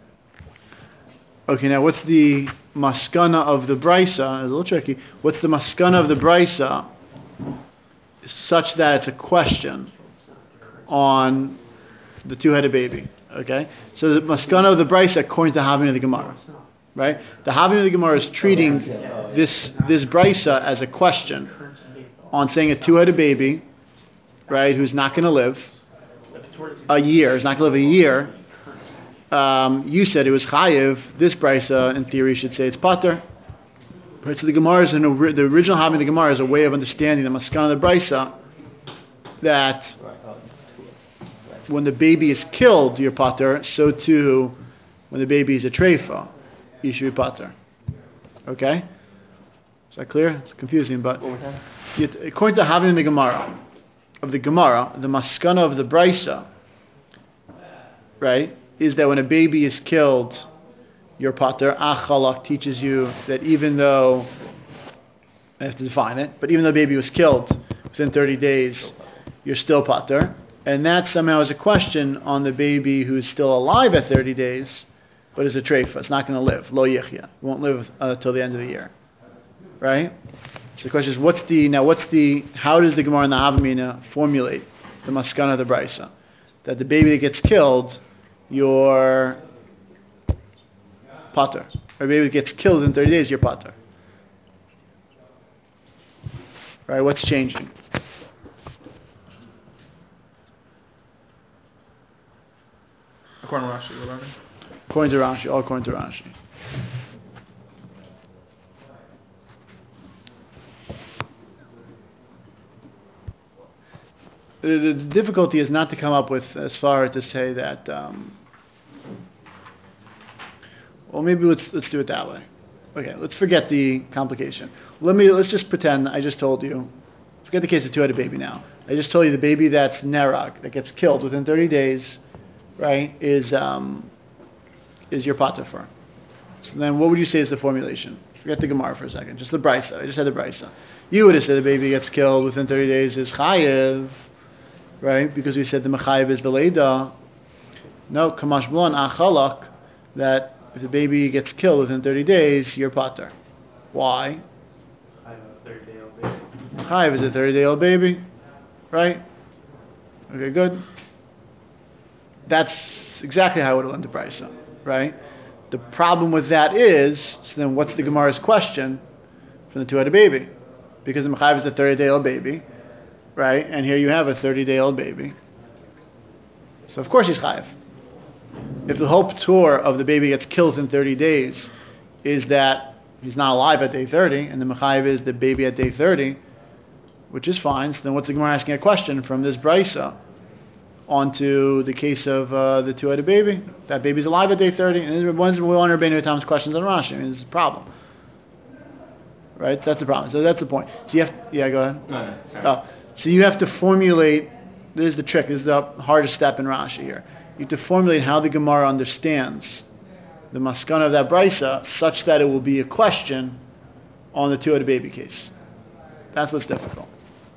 Okay, now what's the maskana of the brisa? It's a little tricky. What's the maskana of the brisa such that it's a question on the two-headed baby? Okay? So the maskana of the brisa according to Havin of the Gemara. Right? The Havin of the Gemara is treating this this brisa as a question on saying a two-headed baby, right, who's not going to live a year, is not going to live a year. Um, you said it was chayiv. This brisa, in theory, should say it's pater. Right, so the Gemara is an, the original Havin of the Gemara is a way of understanding the maskana of the brisa that when the baby is killed, you're pater. So too, when the baby is a treifa, you should be pater. Okay, is that clear? It's confusing, but you, according to the Havin of the Gemara, of the Gemara, the maskana of the brisa, right, is that when a baby is killed, your pater. Achalak teaches you that even though, I have to define it, but even though the baby was killed within thirty days, you're still pater. And that somehow is a question on the baby who's still alive at thirty days, but is a treifa. It's not going to live. Lo yichya. Won't live until uh, the end of the year. Right? So the question is, what's the, now what's the, how does the Gemara and the Havamina formulate the maskana of the brisa? That the baby that gets killed, your pater. Or a baby that gets killed in thirty days, your pater. Right? What's changing? According to Rashi, what about it? According to Rashi, all according to Rashi. The, the difficulty is not to come up with as far to say that. Um, well, maybe let's let's do it that way. Okay, let's forget the complication. Let me let's just pretend I just told you. Forget the case of two-headed baby now. I just told you the baby that's nerag, that gets killed within thirty days, right, is um, is your pater for. So then, what would you say is the formulation? Forget the Gemara for a second. Just the brisa. I just had the brisa. You would have said the baby gets killed within thirty days is chayiv. Right? Because we said the mechayiv is the leida. No, kamash blan achalak, that if the baby gets killed within thirty days, you're pater. Why? I have a thirty-day-old baby. Mechayiv is a thirty-day-old baby. Right? Okay, good. That's exactly how it would have the brisa. Right? The problem with that is, so then what's the Gemara's question from the two-headed baby? Because the mechayiv is a thirty-day-old baby. Right, and here you have a thirty-day-old baby. So of course he's chayiv. If the whole tour of the baby gets killed in thirty days is that he's not alive at day thirty, and the mechayiv is the baby at day thirty, which is fine. So then what's the Gemara asking a question from this brisa onto the case of uh, the two-headed baby? That baby's alive at day thirty, and when's we want Rabbeinu Tam's questions on Rashi? I mean, it's a problem. Right, so that's the problem. So that's the point. So you have, yeah, go ahead. No, no. Oh. So you have to formulate, this is the trick, this is the hardest step in Rashi here. You have to formulate how the Gemara understands the maskana of that brisa such that it will be a question on the two of the baby case. That's what's difficult.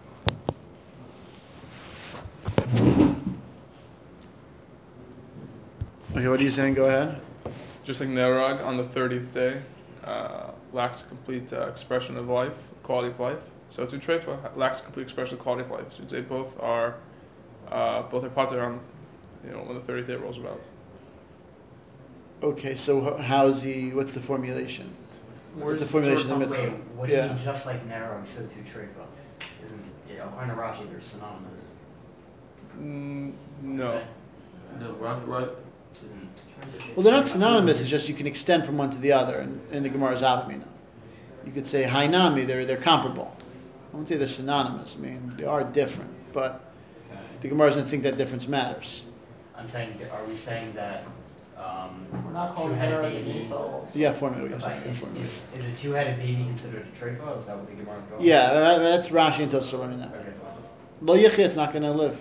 Okay, what are you saying? Go ahead. Just like Nerag on the thirtieth day uh, lacks complete uh, expression of life, quality of life. So to Treifa lacks complete expression of quality of life. So they both are uh, both are pater on, you know, when the thirtieth day rolls about. Okay, so h- how's he? What's the formulation? Where's the formulation of the Wait, mitzvah? what do you Yeah. mean just like Nerag, so too Treifa? Isn't, you know, according to Rashi, they're synonymous. Mm, no. No, right, right. Well, they're not synonymous. It's just you can extend from one to the other. In, in the Gemara's Avamina, you could say Hainami. They're they're comparable. I won't say they're synonymous. I mean, they are different, but the Gemara doesn't think that difference matters. I'm saying, are we saying that um, We're not calling two-headed her baby? Yeah, formula. Yes, Like, is, formula. is, is a two-headed baby considered a treifa? Is that what the Gemara is going? Yeah, that, that's Rashi and Tosafot learning that. Okay, fine. Lo Yichya, it's not going to live.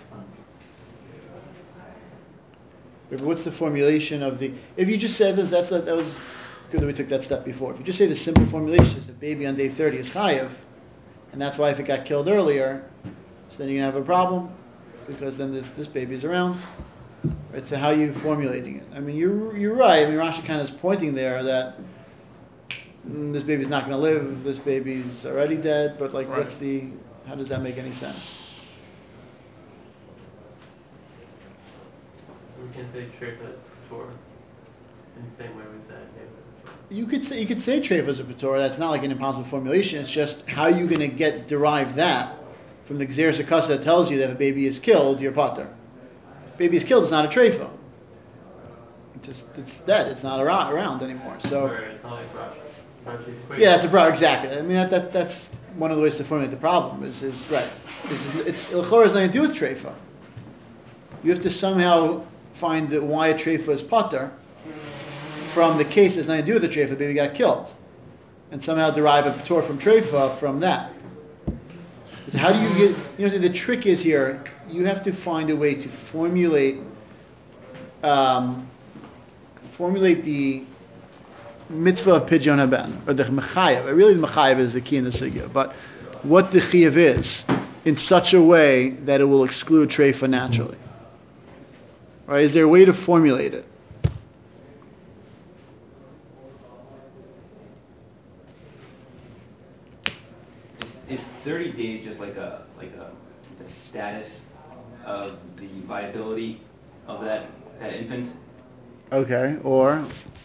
But what's the formulation of the? If you just said this, that's a, that was good that we took that step before. If you just say the simple formulation is a baby on day thirty is chayav, and that's why if it got killed earlier, so then you're gonna have a problem because then this this baby's around. Right? So how are you formulating it? I mean, you're you're right. I mean, Rashi kind of is pointing there that mm, this baby's not gonna live. This baby's already dead. But like, Right. what's the? How does that make any sense? We can say Treifa Torah in the same way we said Neva. You could say you could say treif as a Torah. That's not like an impossible formulation. It's just how are you going to get derive that from the Gzeres HaKasa that tells you that if a baby is killed, you're pater. If a baby is killed, it's not a treifa. It's just it's dead. It's not around, around anymore. So Where it's not like Rashi. Rashi's quick. yeah, that's a problem. Exactly. I mean that, that that's one of the ways to formulate the problem. Is is right. Is, is, it's Ilchor has nothing to do with treifa. You have to somehow find that why a treifa is pater from the case that has nothing to do with the treifa, the baby got killed, and somehow derive a patur from treifa from that. So how do you get? You know, the trick is here. You have to find a way to formulate, um, formulate the mitzvah of pidyon haben or the mechayev. Really, the mechayev is the key in the sugya, but what the chiyav is in such a way that it will exclude treifa naturally. Right? Is there a way to formulate it? Is thirty days just like a like a the status of the viability of that that infant? Okay, or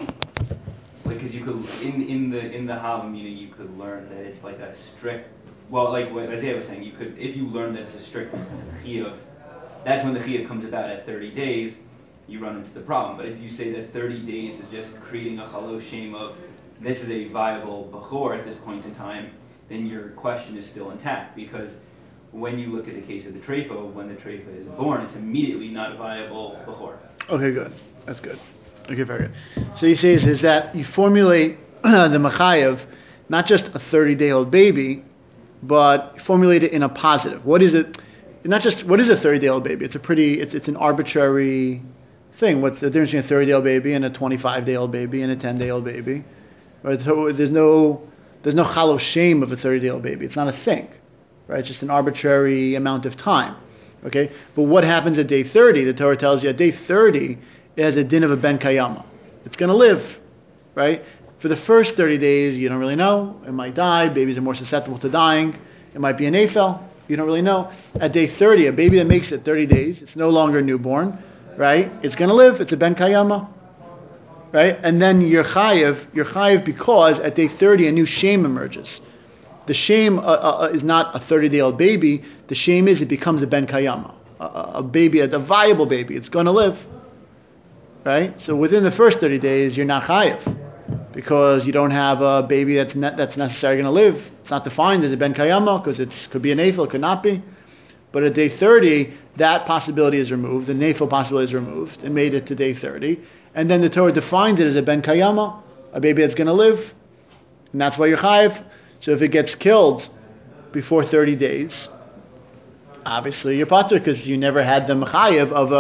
Like, because you could in in the in the Havamina you could learn that it's like a strict. Well, like what Isaiah was saying, you could if you learn that it's a strict chiyuv, that's when the chiyuv comes about at thirty days. You run into the problem. But if you say that thirty days is just creating a chalosh shame of this is a viable bechor at this point in time, then your question is still intact, because when you look at the case of the treifa, when the treifa is born, it's immediately not a viable bechor. okay, good. That's good. Okay, very good. So he says is that you formulate the mechayev, not just a thirty-day-old baby, but formulate it in a positive. What is it? Not just what is a thirty-day-old baby? It's a pretty. It's it's an arbitrary thing. What's the difference between a thirty-day-old baby and a twenty-five-day-old baby and a ten-day-old baby? Right. So there's no there's no chalo shame of a thirty-day-old baby. It's not a thing, right? It's just an arbitrary amount of time. Okay. But what happens at day thirty? The Torah tells you at day thirty it has a din of a ben kayama. It's going to live, right? For the first thirty days, you don't really know. It might die. Babies are more susceptible to dying. It might be an aphel. You don't really know. At day thirty, a baby that makes it thirty days, it's no longer a newborn, right? It's going to live. It's a ben kayama, right? And then you're chayiv, you're chayiv because at day thirty, a new shame emerges. The shame uh, uh, is not a thirty-day-old baby. The shame is it becomes a ben kayama, a, a baby, it's a viable baby. It's going to live, right? So within the first thirty days, you're not chayiv because you don't have a baby that's ne- that's necessarily going to live. It's not defined as a ben kayama because it could be a nafil, it could not be. But at day thirty, that possibility is removed. The nafil possibility is removed and made it to day thirty. And then the Torah defines it as a ben kayama, a baby that's going to live. And that's why you're chayiv. So if it gets killed before thirty days, obviously you're patur because you never had the mechayiv of a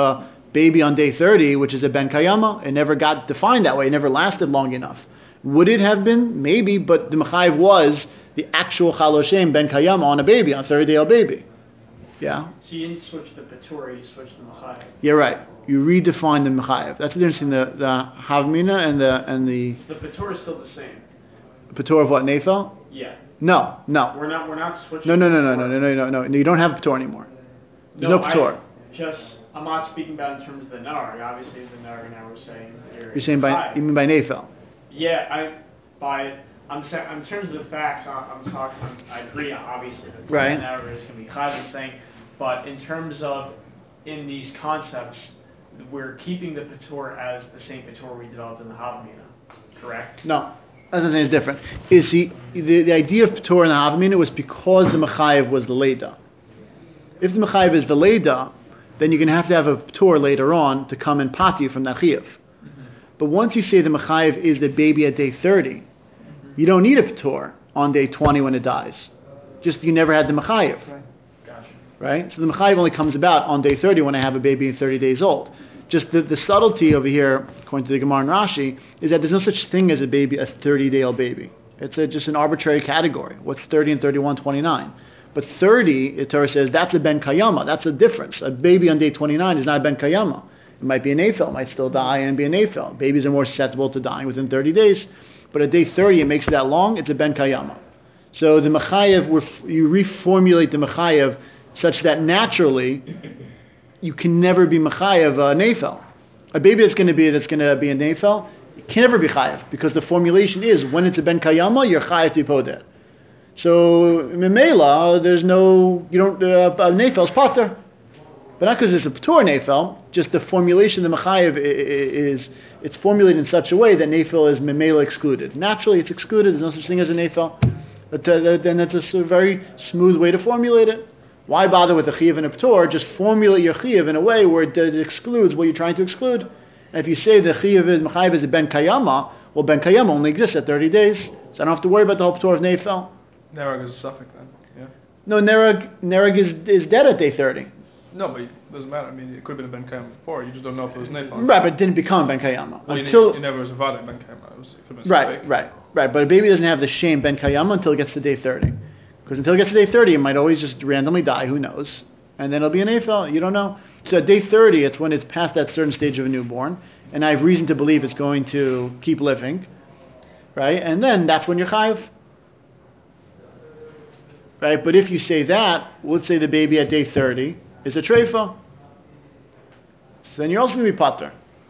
baby on day thirty, which is a ben kayama. It never got defined that way. It never lasted long enough. Would it have been? Maybe, but the mechayev was the actual chaloshem ben kayama on a baby, on a thirty-day-old baby. Yeah? So you didn't switch the Patur, you switched the Machayev. Yeah, right. You redefine the mechayev. That's the difference in the, the havmina and the and the So the Patur is still the same. patur of what, nefel? Yeah. No, no. We're not we're not switching. No, no, no, the no, no, Patur. no, no, no, no. You don't have patur anymore. There's no, I patur. just I'm not speaking about in terms of the Narg. Obviously the Narg now we're saying you're, You're saying by Machayev. you mean by nefel? Yeah, I by I'm saying in terms of the facts. I'm, I'm talking. I'm, I agree. Obviously, the Right. narrative is going to be high. I'm saying, but in terms of in these concepts, we're keeping the Patur as the same Patur we developed in the Havamina, correct? No. That's the thing is different. Is he the, the idea of patur and the havamina was because the mechayev was the leda. If the mechayev is the leda, then you're going to have to have a patur later on to come and pat you from that chiyuv. Mm-hmm. But once you say the mechayev is the baby at day thirty, mm-hmm. you don't need a patur on day twenty when it dies. Just you never had the mechayev. Right. Gotcha. Right? So the mechayev only comes about on day thirty when I have a baby thirty days old. Just the, the subtlety over here, according to the Gemara and Rashi, is that there's no such thing as a baby, a thirty-day-old baby. It's a, just an arbitrary category. What's thirty and thirty-one, twenty-nine? But thirty, the Torah says, that's a ben kayama. That's a difference. A baby on day twenty-nine is not a ben kayama. It might be an aphel, might still die and be an aphel. Babies are more susceptible to dying within thirty days. But at day thirty, it makes it that long, it's a ben kayama. So the mechayev, you reformulate the mechayev such that naturally, you can never be mechayev a nefel. A baby that's going to be that's going to be a nefel, it can never be chayev because the formulation is when it's a ben kayama, you're chayev to poder. So memela, there's no you don't uh, a nefel's potter, but not because it's a patur nefel. Just the formulation of the mechayev is it's formulated in such a way that nefel is memela excluded. Naturally, it's excluded. There's no such thing as a nefel. But uh, then that's a very smooth way to formulate it. Why bother with a chiyuv and a p'tor? Just formulate your chiyuv in a way where it, it excludes what you're trying to exclude. And if you say the chiyuv is mechayev is a ben kayama, well, ben kayama only exists at thirty days, so I don't have to worry about the whole p'tor of nefel. Nerag is a suffix then, yeah? No, nerag nerag is is dead at day thirty. No, but it doesn't matter. I mean, it could have been a ben kayama before. You just don't know if it was nefel. Right, but it didn't become ben kayama well, until it never was a vada ben kayama. It, was, it could have been right, suffix. right, right. But a baby doesn't have the shame ben kayama until it gets to day thirty. Because until it gets to day thirty, it might always just randomly die. Who knows? And then it'll be an aphel. You don't know. So at day thirty, it's when it's past that certain stage of a newborn, and I have reason to believe it's going to keep living, right? And then that's when you're chayiv, right? But if you say that, let's say the baby at day thirty is a treifa, so then you're also going to be pater,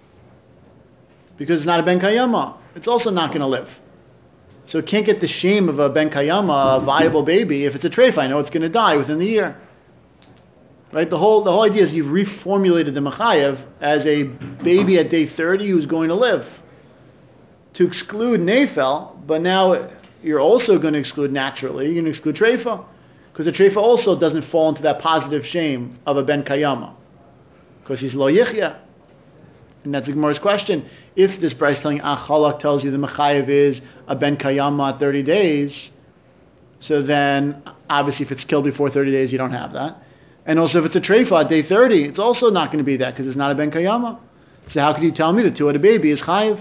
because it's not a ben kayama. It's also not going to live. So it can't get the shame of a ben kayama, a viable baby, if it's a treifa. I know it's going to die within the year. Right? The whole the whole idea is you've reformulated the mechayev as a baby at day thirty who's going to live. To exclude nefel, but now you're also going to exclude naturally, you're going to exclude treifa. Because the treifa also doesn't fall into that positive shame of a ben kayama. Because he's lo yichya. And that's the Gemara's question. If this Bryce telling Achalak tells you the mechayev is a ben kayama at thirty days, so then obviously if it's killed before thirty days, you don't have that. And also if it's a treifa at day thirty, it's also not going to be that because it's not a ben kayama. So how can you tell me the two at a baby is chayiv?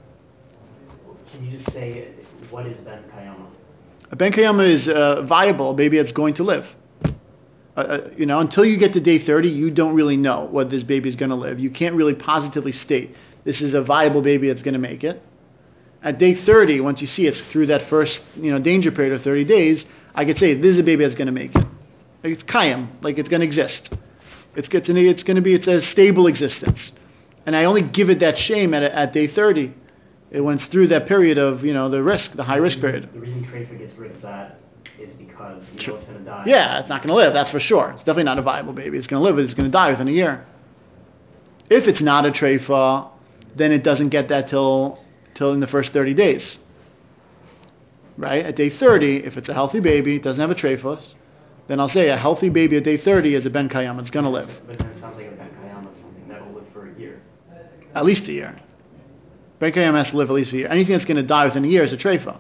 Can you just say what is ben kayama? A ben kayama is uh, viable, a baby that's going to live. Uh, uh, you know, until you get to day thirty, you don't really know whether this baby is going to live. You can't really positively state this is a viable baby that's going to make it. At day thirty, once you see it's through that first, you know, danger period of thirty days, I could say this is a baby that's going to make it. Like it's kayam, like it's going to exist. It's, it's, an, it's going to be it's a stable existence, and I only give it that shame at at day thirty. It went through that period of you know the risk, the high risk period. The reason treifa gets rid of that is because you know it's going to die. Yeah, it's not going to live. That's for sure. It's definitely not a viable baby. It's going to live, but it's going to die within a year. If it's not a treifa, then it doesn't get that till till in the first thirty days. Right at day thirty, if it's a healthy baby, it doesn't have a treifa. Then I'll say a healthy baby at day thirty is a ben kayama. It's going to live. But then it sounds like a ben kayama is something that will live for a year. At least a year. Ben kayama has to live at least a year. Anything that's going to die within a year is a treifa.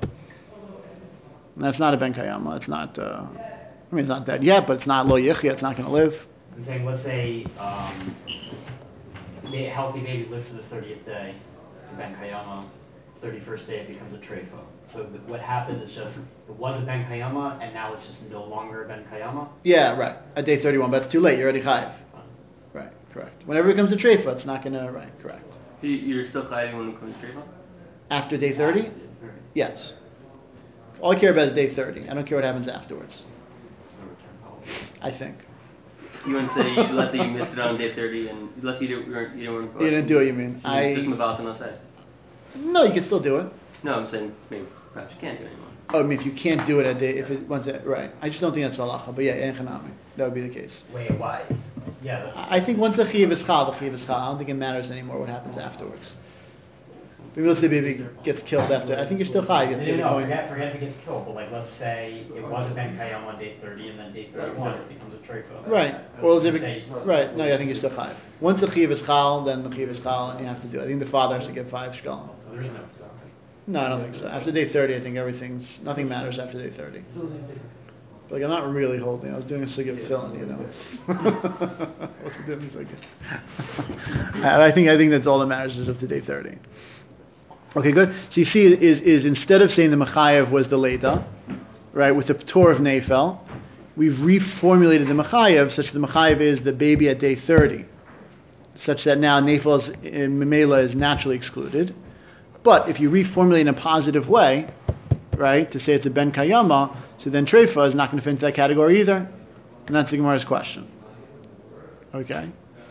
And that's not a ben kayama. It's not. Uh, I mean, it's not dead yet, but it's not lo yichya. It's not going to live. I'm saying, let's say, um, a healthy baby lives to the thirtieth day, to Ben Kayama, thirty-first day it becomes a trefa. So th- what happened is just, it was a Ben Kayama, and now it's just no longer a Ben Kayama? Yeah, right. At day thirty-one, but it's too late. You're already chayiv. Right, correct. Whenever it becomes a trefa, it's not going to, right, correct. You- You're still chayiv when it comes to treifa? After day thirty? Yes. All I care about is day thirty. I don't care what happens afterwards. I think. You wouldn't say, let's say you missed it on day thirty, and let's say you didn't, you didn't, you didn't want to You didn't do it, you mean? So I. you just move out to no say. No, you can still do it. No, I'm saying maybe perhaps you can't do it anymore. Oh, I mean, if you can't do it a day, if it once it, right. I just don't think that's halacha, but yeah, in chanami, that would be the case. Wait, why? Yeah, that's... I I think once the chiyuv is chal, the chiyuv is chal. I don't think it matters anymore what happens afterwards. Maybe let's say baby gets killed after. I think you're still chal. You No, have to no, get no, going. forget, forget if it gets killed, but like, let's say it was a Ben Kayam on day thirty, and then day thirty-one it becomes a trefa. Right. Well, if Say- it, right. No, I think you're still chal. Once the chiyuv is chal, then the chiyuv is chal, and you have to do it. I think the father has to give five shkalim. So there is no... No, I don't think so. After day thirty, I think everything's nothing matters after day thirty. Like I'm not really holding. I was doing a sugi of tefillin, you know. What's the difference? Like, I I think I think that's all that matters is up to day thirty. Okay, good. So you see, is is instead of saying the mechayev was the leda, right, with the ptor of nefel, we've reformulated the mechayev such that the mechayev is the baby at day thirty, such that now nefel's memela is naturally excluded. But if you reformulate in a positive way, right, to say it's a ben kayama, so then treifa is not going to fit into that category either. And that's the Gemara's question. Okay?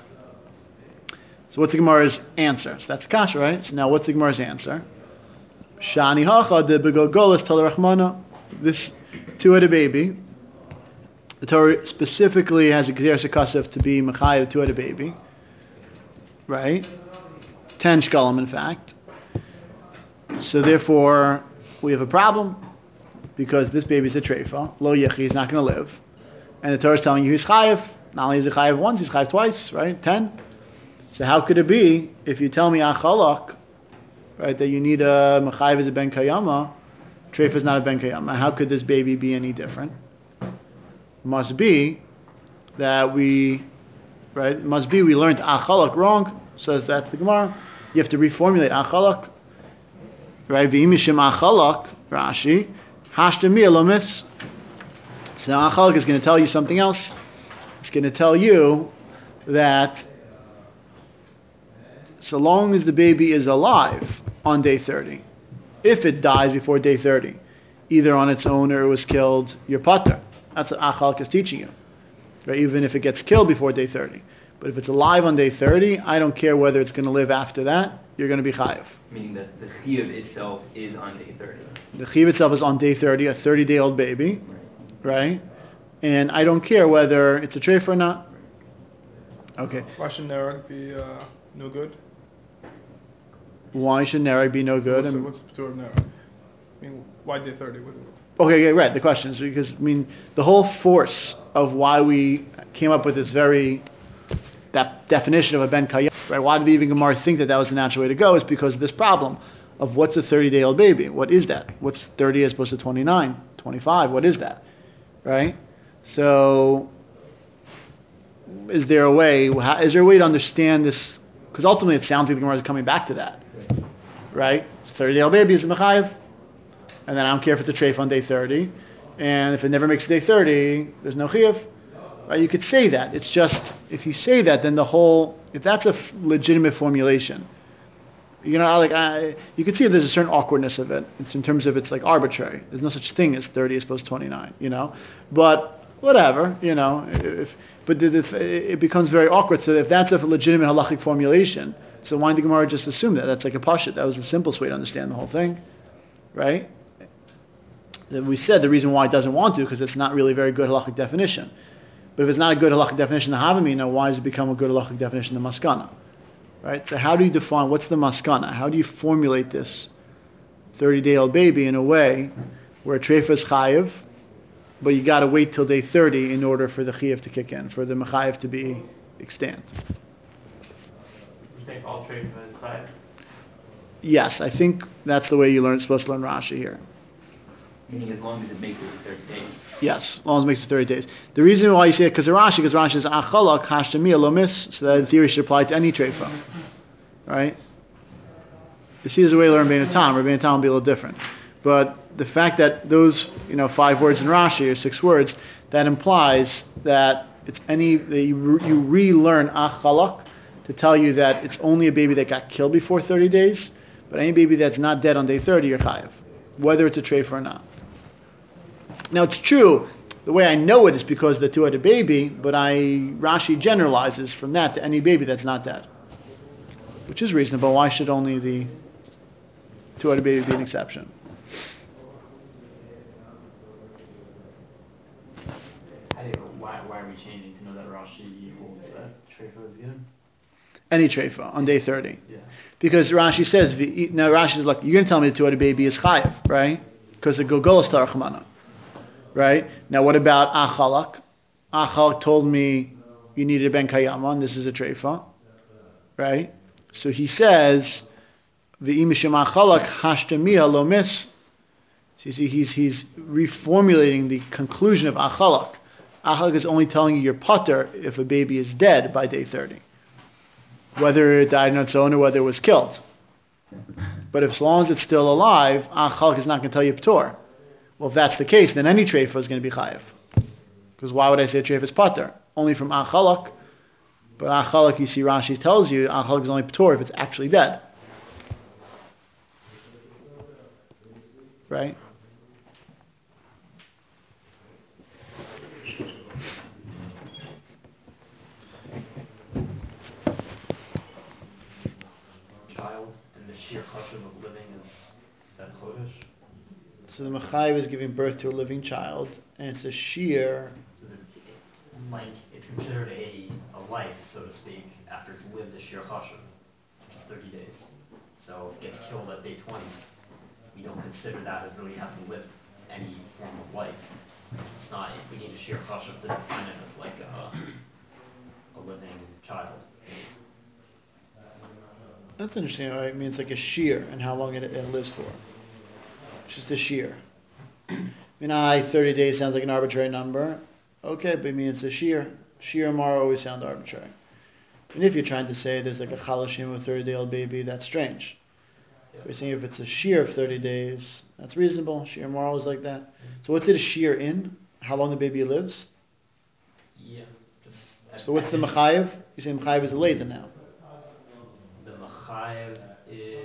So what's the Gemara's answer? So that's kasha, right? So now what's the Gemara's answer? Shani hacha de begogolas talarachmana. This two-headed a baby, the Torah specifically has a gzeres hakasef to be mechayev two-headed a baby. Right? Ten shkalim, in fact. So therefore, we have a problem because this baby is a treifa. Lo yechi, he's not going to live. And the Torah is telling you he's chayiv. Not only is he chayiv once, he's chayiv twice, right? Ten. So how could it be, if you tell me achalak, right, that you need a mechayiv as a ben kayama, treifa is not a ben kayama. How could this baby be any different? Must be that we, right, must be we learned achalak wrong, says that's the Gemara. You have to reformulate achalak. Right, v'imishim achalak, Rashi, hashtami elomis. So now achalak is going to tell you something else. It's going to tell you that so long as the baby is alive on day thirty, if it dies before day thirty, either on its own or it was killed, you're pater. That's what achalak is teaching you. Right, even if it gets killed before day thirty. But if it's alive on day thirty, I don't care whether it's going to live after that, you're going to be chayiv. Meaning that the chiyuv itself is on day thirty. The chiyuv itself is on day thirty, a thirty-day-old baby, right? And I don't care whether it's a treif or not. Okay. Why should Nerag be uh, no good? Why should Nerag be no good? What's, the, And- what's the p'tur of Nerag? I mean, why day thirty? What, Okay, yeah, right. The question is because I mean the whole force of why we came up with this very that definition of a ben kayam, right? Why did the even Gemara think that that was the natural way to go? Is because of this problem of what's a thirty-day-old baby? What is that? What's thirty as opposed to twenty-nine, twenty-five? What is that, right? So, is there a way? How, is there a way to understand this? Because ultimately, it sounds like the Gemara is coming back to that, right? thirty-day-old baby is a mechayev. And then I don't care if it's a treif on day thirty. And if it never makes day thirty, there's no chiyuv. Right? You could say that. It's just, if you say that, then the whole, if that's a f- legitimate formulation, you know, like, I, you could see there's a certain awkwardness of it. It's in terms of it's like arbitrary. There's no such thing as thirty as opposed to twenty-nine, you know. But whatever, you know. If, but if, it becomes very awkward. So if that's a legitimate halachic formulation, so why did the Gemara just assume that? That's like a pashut. That was the simplest way to understand the whole thing, right? We said the reason why it doesn't want to because it's not really a very good halachic definition. But if it's not a good halachic definition of havamina, why does it become a good halachic definition of maskana? Right? So how do you define what's the maskana? How do you formulate this thirty-day-old baby in a way where treifa is chayiv, but you got to wait till day thirty in order for the chayiv to kick in, for the mechayiv to be extant? You think all treifa is chayiv? Yes, I think that's the way you learn. Supposed to learn Rashi here. Meaning as long as it makes it to thirty days. Yes, as long as it makes it thirty days. The reason why you say it because of Rashi, because Rashi says achalak hashtamiya lomis, so that in theory should apply to any treifa, right? You see, there's a way to learn Bein Tam. Bein Tam will be a little different, but the fact that those, you know, five words in Rashi or six words, that implies that it's any that you, you relearn achalak to tell you that it's only a baby that got killed before thirty days, but any baby that's not dead on day thirty, you're chayav, whether it's a treifa or not. Now it's true, the way I know it is because the two-headed baby, but I Rashi generalizes from that to any baby that's not dead, which is reasonable. Why should only the two-headed baby be an exception? How do you, why, why are we changing to know that Rashi holds that treifa is good? Any treifa on day thirty. Yeah. Because Rashi says, now Rashi says, look, you're going to tell me the two-headed baby is chayav, right? Because the Gogol is tarachamana. Right? Now what about achalak? Achalak told me you needed a ben kayama, and this is a treifa. Right? So he says, v'imishim achalak hashtamiya lomis. So you see, he's, he's reformulating the conclusion of achalak. Achalak is only telling you you're pater if a baby is dead by day thirty. Whether it died on its own or whether it was killed. But if, as long as it's still alive, achalak is not going to tell you p'tor. Well, if that's the case, then any treifa is going to be chayav. Because why would I say treifa is pater? Only from achalak. But achalak, you see, Rashi tells you, achalak is only p'tor if it's actually dead. Right? Child and the sheer chashuv of living is that chodesh. So the Mechayiv is giving birth to a living child, and it's a shear. So that, like, it's considered a, a life, so to speak, after it's lived a sheer chashuv, which is thirty days. So if it gets killed at day twenty, we don't consider that as really having lived any form of life. It's not, we need a sheer chashuv to define it as like a, a living child. That's interesting, right? It means like a shear and how long it, it lives for. Just a shear. I mean, I thirty days sounds like an arbitrary number. Okay, but I mean it's a shear. Shear and Mara always sound arbitrary. And if you're trying to say there's like a chalashim of a thirty-day-old baby, that's strange. Yeah. We're saying if it's a shear of thirty days, that's reasonable. Shear and Mara is like that. So what's it a shear in? How long the baby lives? Yeah. Just so what's the mechayev? You say mechayev is later now. The mechayev is.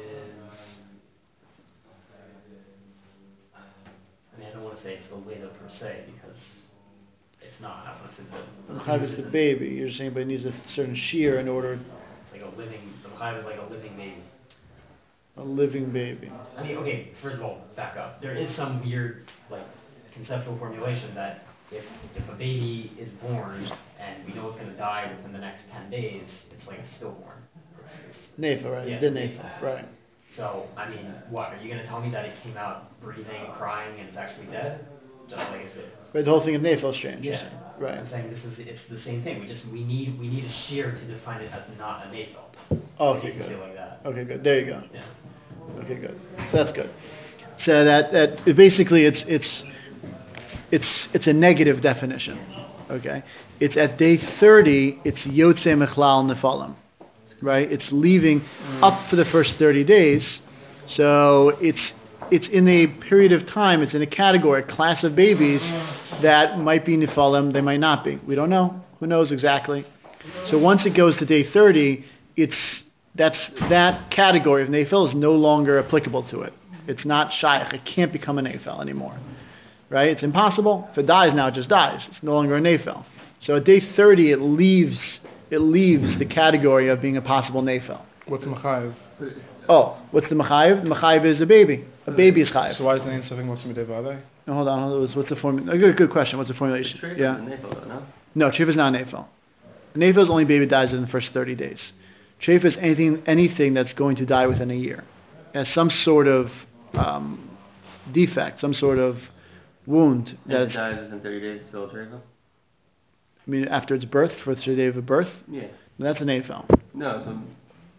I mean, I don't want to say it's the Leda per se because it's not. I want to say the. The Mechayiv is the baby. You're saying, but it needs a certain shear in order. It's like a living. The Mechayiv is like a living baby. A living baby. I mean, okay. First of all, back up. There is some weird, like, conceptual formulation that if if a baby is born and we know it's going to die within the next ten days, it's like a stillborn. It's, it's, Nefa, right? Yeah, it's the Nefa, right? So, I mean, what, are you going to tell me that it came out breathing, crying, and it's actually dead? Just like I said. Right, the whole thing of Nefa is strange. Yeah. Right. I'm saying this is, it's the same thing. We just, we need, we need a shear to define it as not a Nefa. Okay, we good. Like that. Okay, good. There you go. Yeah. Okay, good. So that's good. So that, that it basically it's, it's, it's, it's a negative definition. Okay? It's at day thirty, it's Yotze Mechlal Nefalim. Right, it's leaving mm. up for the first thirty days, so it's it's in a period of time. It's in a category, a class of babies that might be nifalim, they might not be. We don't know. Who knows exactly? So once it goes to day thirty, it's that's that category of nefil is no longer applicable to it. It's not shaykh. It can't become a nefil anymore. Right? It's impossible. If it dies now, it just dies. It's no longer a nefil. So at day thirty, it leaves. It leaves the category of being a possible nefel. What's mechayiv? Oh, what's the mechayiv? The mechayiv is a baby. A baby is chayiv. So why is the name something what's midevade? No, hold on. Hold on. What's the formula? Good, good question. What's the formulation? The yeah. is a nefel, though, no? No, treif is not a nefel. A nefel is only baby dies in the first thirty days. Treif is anything anything that's going to die within a year. It has some sort of um, defect, some sort of wound. And that if it dies within thirty days, it's still a treif? I mean, after its birth, first day of birth? Yeah. That's an nefel. No, so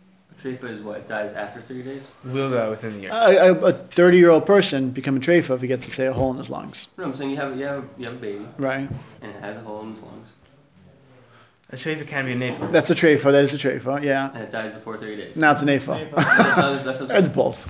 Treifa is what? Dies after thirty days? Will die within the year. A, a thirty-year-old person become a treifa if he gets, to say, a hole in his lungs. No, I'm saying you have you have you have a baby. Right. And it has a hole in its lungs. A treifa can be a nafel. That's a treifa. That is a treifa. Yeah. And it dies before thirty days. Now it's a nafel. That's, that's, that's It's both.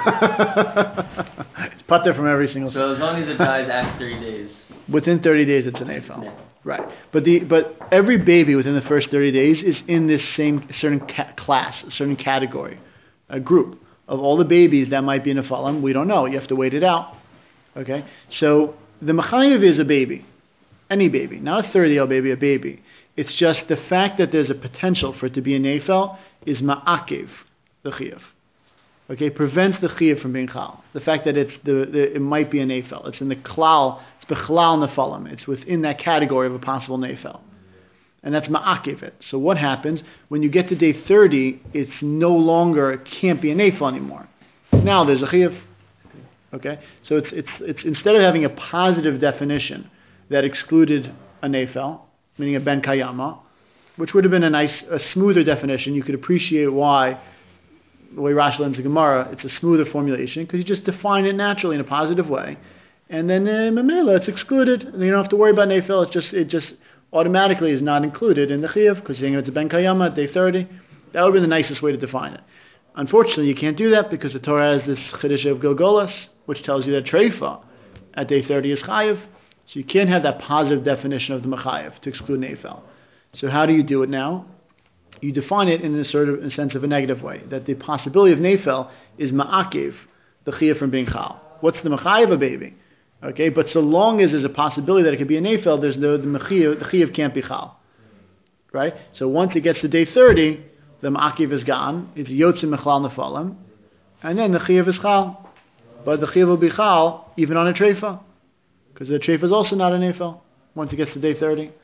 It's putter from every single. So as long as it dies after thirty days. Within thirty days, it's a nafel. Yeah. Right. But the but every baby within the first thirty days is in this same certain ca- class, a certain category, a group of all the babies that might be in a falam. We don't know. You have to wait it out. Okay. So the mechayev is a baby, any baby, not a thirty-year-old baby, a baby. It's just the fact that there's a potential for it to be a nefel is ma'akev, the chiyuv. Okay, prevents the chiyuv from being chal. The fact that it's the, the it might be a nefel. It's in the klal. It's bechlal nefalim. It's within that category of a possible nefel, and that's ma'akev it. So what happens when you get to day thirty? It's no longer, it can't be a nefel anymore. Now there's a chiyuv. Okay, so it's it's it's instead of having a positive definition that excluded a nefel, meaning a ben kayama, which would have been a nice, a smoother definition. You could appreciate why, the way Rashi learns the Gemara, it's a smoother formulation, because you just define it naturally in a positive way, and then uh, memela, it's excluded, and you don't have to worry about nefel. It just it just automatically is not included in the chiyuv, because you're saying it's a ben kayama at day thirty. That would be the nicest way to define it. Unfortunately, you can't do that because the Torah has this chiddush of Gilgolas, which tells you that treifa at day thirty is chayiv. So you can't have that positive definition of the mechayev to exclude nefel. So how do you do it now? You define it in a sort of in a sense of a negative way, that the possibility of nefel is ma'akev, the chiyuv from being chal. What's the mechayev of a baby? Okay, but so long as there's a possibility that it could be a nefel, there's no the mechayev, the chiyuv can't be chal. Right? So once it gets to day thirty, the ma'akev is gone. It's yotzim mechlal nefalim, and then the chiyuv is chal. But the chiyuv will be chal even on a treifa. Because the treifa is also not a nefel once it gets to day thirty.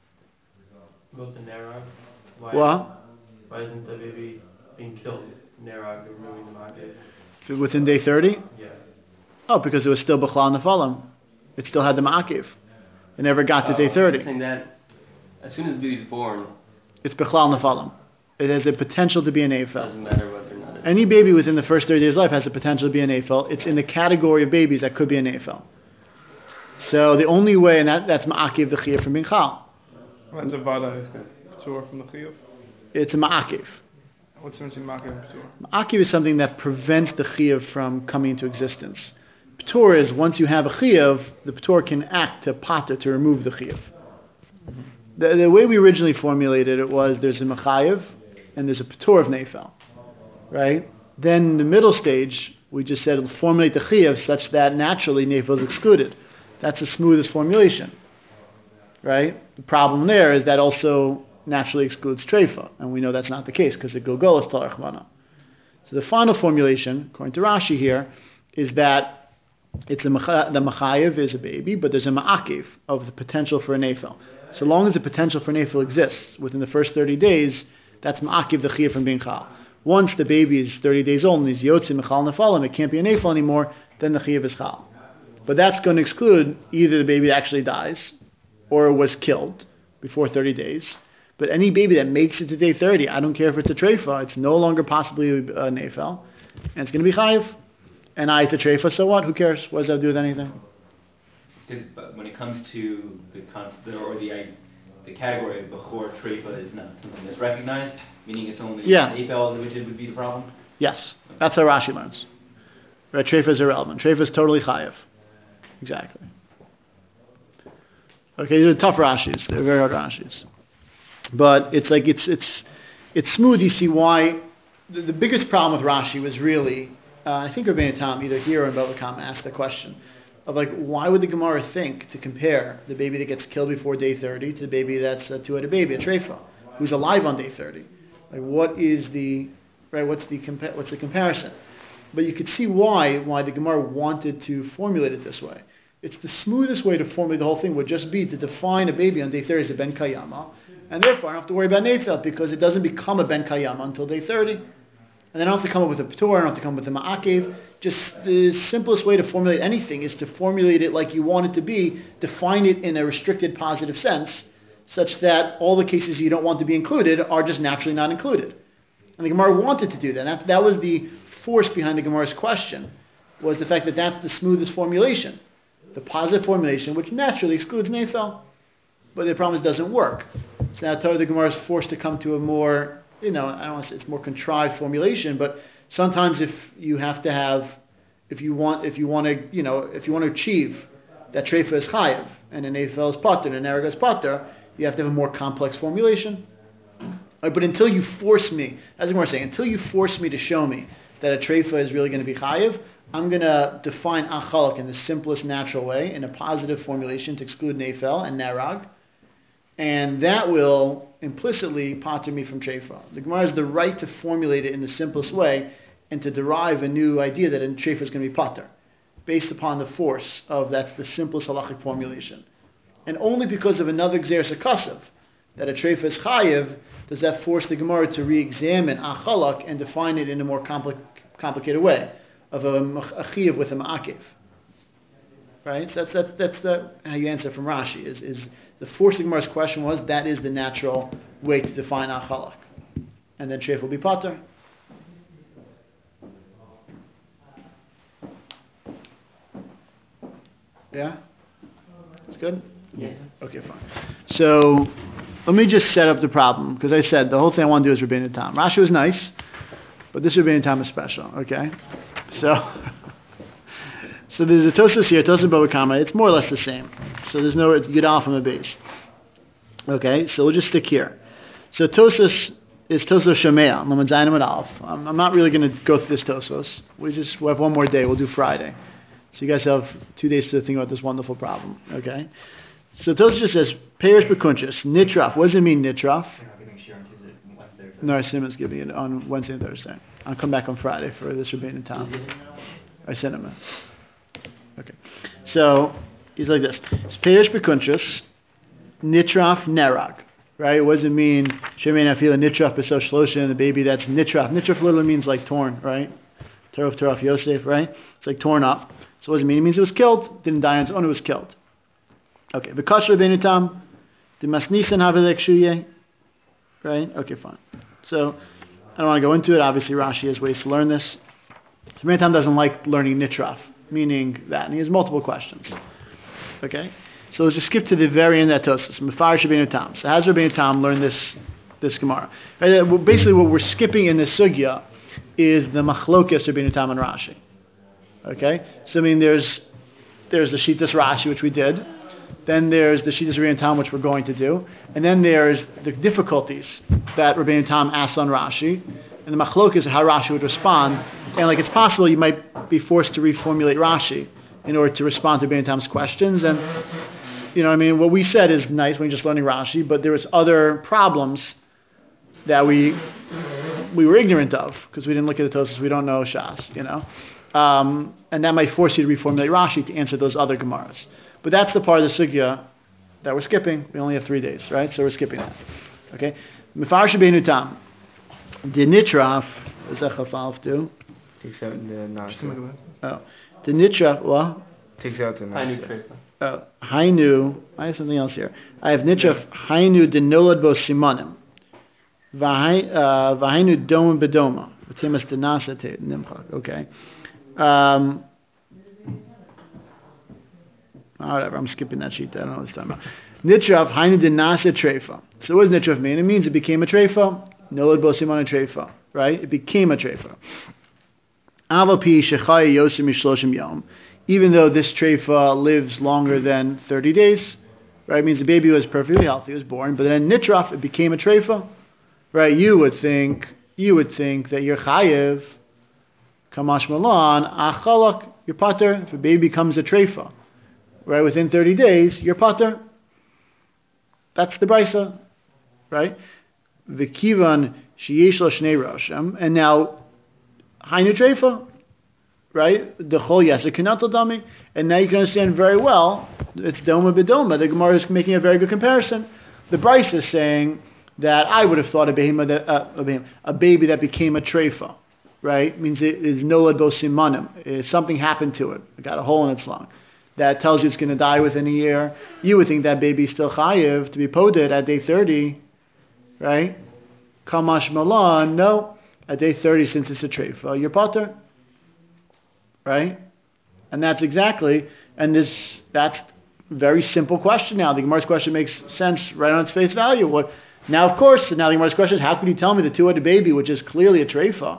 Go to Nerag. Why, What? Why isn't the baby being killed? Nerag, removing the ma'akev. Within day thirty? Yeah. Oh, because it was still b'chlal nefalim. It still had the ma'akev. It never got to Oh, day thirty. I'm saying that as soon as the baby's born, It's b'chlal nefalim. It has the potential to be an it nefel. doesn't matter whether or not it's... Any baby within the first thirty days of life has the potential to be a nefel. It's in the category of babies that could be a nefel. So the only way, and that, that's ma'akev the chiyuv from being chal. When's a vada is the p'tur from the chiyuv? It's a ma'akev. What's the difference between ma'akev and p'tur? Ma'akev is something that prevents the chiyuv from coming into existence. P'tur is once you have a chiyuv, the p'tur can act to pater, to remove the chiyuv. Mm-hmm. The, the way we originally formulated it was there's a mechayev and there's a p'tur of nefel, right? Then the middle stage, we just said formulate the chiyuv such that naturally nefel is excluded. That's the smoothest formulation, right? The problem there is that also naturally excludes treifa, and we know that's not the case because it gogolas talachmana. So the final formulation, according to Rashi here, is that it's a mecha, the mechayev is a baby, but there's a ma'akev of the potential for a nefel. So long as the potential for nefel exists within the first thirty days, that's ma'akev the chiyuv from being chal. Once the baby is thirty days old and he's yotzim mechal nefalim, it can't be a nefel anymore, then the chiyuv is chal. But that's going to exclude either the baby that actually dies or was killed before thirty days. But any baby that makes it to day thirty, I don't care if it's a treifa, it's no longer possibly a nefel, and it's going to be chayiv. And I, it's a treifa, so what? Who cares? What does that do with anything? But when it comes to the concept or the the category of bechor treifa is not something that's recognized, meaning it's only yeah. nefel which would be the problem. Yes, that's how Rashi learns. Right, treifa is irrelevant. Treifa is totally chayiv. Exactly. Okay, these are tough Rashis. They're very hard Rashis. But it's like, it's it's it's smooth. You see why the, the biggest problem with Rashi was really, uh, I think Rabbeinu Tam, either here or in Bava Kama, asked the question of like, why would the Gemara think to compare the baby that gets killed before day thirty to the baby that's a two-headed baby, a treifa, who's alive on day thirty? Like, what is the, right, what's the compa- what's the comparison? But you could see why why the Gemara wanted to formulate it this way. It's the smoothest way to formulate the whole thing would just be to define a baby on day thirty as a ben kayama, and therefore I don't have to worry about nefel because it doesn't become a ben kayama until day thirty. And then I don't have to come up with a p'tur, I don't have to come up with a ma'akev. Just the simplest way to formulate anything is to formulate it like you want it to be, define it in a restricted positive sense, such that all the cases you don't want to be included are just naturally not included. And the Gemara wanted to do that. That, that was the force behind the Gemara's question, was the fact that that's the smoothest formulation. The positive formulation, which naturally excludes Nefel. But the problem is it doesn't work. So now Torah, the Gemara is forced to come to a more, you know, I don't want to say it's more contrived formulation, but sometimes if you have to have, if you want, if you want to, you know, if you want to achieve that Treifa is Chayev, and an Nefel is Pater, and an Ereg is Pater, you have to have a more complex formulation. Right, but until you force me, as we're saying, until you force me to show me that a Treifa is really going to be Chayev, I'm going to define Achalak in the simplest natural way, in a positive formulation to exclude Nefel and Narag. And that will implicitly pater me from Treifa. The Gemara has the right to formulate it in the simplest way and to derive a new idea that a Treifa is going to be pater, based upon the force of that's the simplest halachic formulation. And only because of another Gzeres HaKasav, that a Treifa is Chayev, does that force the Gemara to re-examine Achalak and define it in a more compli- complicated way, of a, a Chiyav with a Ma'akev. Right? So that's, that's, that's the, how you answer from Rashi, is, is the force of the Gemara's question was, that is the natural way to define Achalak. And then Treif will be Pater. Yeah? It's good? Yeah. Okay, fine. So, let me just set up the problem, because I said the whole thing I want to do is Rabbeinu Tam. Rashi was nice, but this Rabbeinu Tam is special, okay? So, so there's a Tosfos here, Tosfos Bava Kama. It's more or less the same. So there's no get off from the base. Okay, so we'll just stick here. So Tosfos is Tosfos Shemea, Lamed Zayin Amud Aleph. I'm, I'm not really going to go through this Tosfos. We just we'll have one more day. We'll do Friday. So you guys have two days to think about this wonderful problem. Okay. So Tosfos just says Perish Bekunchis Nitraf. What does it mean Nitraf? No, Simon's giving it on Wednesday and Thursday. I'll come back on Friday for this Rabbeinu Tam. I sent him a. Okay. So he's like this. It's Perish Bekunchis Nitraf Nerag. Right? What does it mean? Shemein Afila Nitraf B'So Shlosha, and the baby that's Nitraf. Nitraf literally means like torn, right? Terov Teraf Yosef, right? It's like torn up. So what does it mean? It means it was killed. Didn't die on its own, it was killed. Okay. V'kash Rabbeinu Tam. The Masnisan Havelek Shuye. Right? Okay, fine. So I don't want to go into it. Obviously, Rashi has ways to learn this. Rabbeinu Tam doesn't like learning Nitraf, meaning that. And he has multiple questions. Okay? So let's just skip to the very end of that Tosfos. Mefarish Rabbeinu Tam. So how does Rabbeinu Tam learn this this Gemara? Right, basically, what we're skipping in this sugya is the machlokes Rabbeinu Tam and Rashi. Okay, so I mean, there's there's the Shitas Rashi, which we did. Then there's the Shitas Rabbeinu Tam, which we're going to do, and then there's the difficulties that Rabbeinu Tam asks on Rashi, and the machlokes is how Rashi would respond. And like it's possible you might be forced to reformulate Rashi in order to respond to Rabbeinu Tam's questions. And you know, I mean, what we said is nice when you're just learning Rashi, but there was other problems that we we were ignorant of because we didn't look at the Tosfos, we don't know Shas, you know, um, and that might force you to reformulate Rashi to answer those other Gemaras. But that's the part of the sugya that we're skipping. We only have three days, right? So we're skipping that. Okay, Mefarish Rabbeinu Tam. The Nitraf, what does that chafalf do? Takes out the nasa. Oh, the Nitraf, what? Takes out the nasa. Uh, Hainu, I have something else here. I have Nitraf Hainu de Nolad Bo Simanim. Vahainu Doma Bedoma. V'temas de Nasa te Nimchak. Okay. Um, whatever, I'm skipping that sheet. I don't know what it's talking about. Nitraf Hainu de Nasa Treifa. So what does Nitraf mean? It means it became a Treifa. Nolad Bo Simanim Treifa. Right? It became a Treifa. Avapi Shechai Yosim Mishloshim Yom. Even though this treifa lives longer than thirty days, right? It means the baby was perfectly healthy, was born, but then nitraf, it became a treifa, right? You would think, you would think that you're chayev, kamash malan, achalak, you're pater. If a baby becomes a treifa, right? Within thirty days, you're pater. That's the brisa, right? V'kivan sheyesh lo shnei rosham, and now hainu treifa. Right? The whole yes, a kinatal dami. And now you can understand very well, it's doma b'doma. The Gemara is making a very good comparison. The Bryce is saying that I would have thought a, behema that, uh, a, behema, a baby that became a treifa, right? Means it is nolad bo simanim. Something happened to it. It got a hole in its lung. That tells you it's going to die within a year. You would think that baby is still chayiv to be poded at day thirty, right? Kamash malan, no. at day thirty, since it's a treifa, you're potter. Right? And that's exactly, and this, that's a very simple question now. The Gemara's question makes sense right on its face value. What? Now, of course, now the Gemara's question is, how can you tell me the two-headed baby, which is clearly a treifa,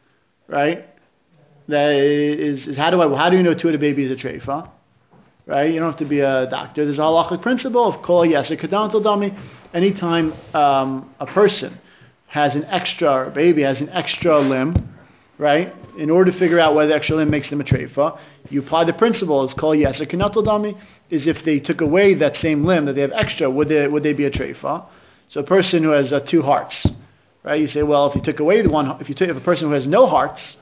right? That is, is how do I, how do you know two-headed baby is a treifa? Right? You don't have to be a doctor. There's a halachic principle of kol yaseh kedantel dami. Anytime um, a person has an extra, or a baby has an extra limb, right? In order to figure out whether the extra limb makes them a treifa, you apply the principle as kol yaseh kedantel dami. Is if they took away that same limb that they have extra, would they would they be a treifa? So a person who has uh, two hearts, right? You say, well, if you took away the one, if you took, if a person who has no hearts,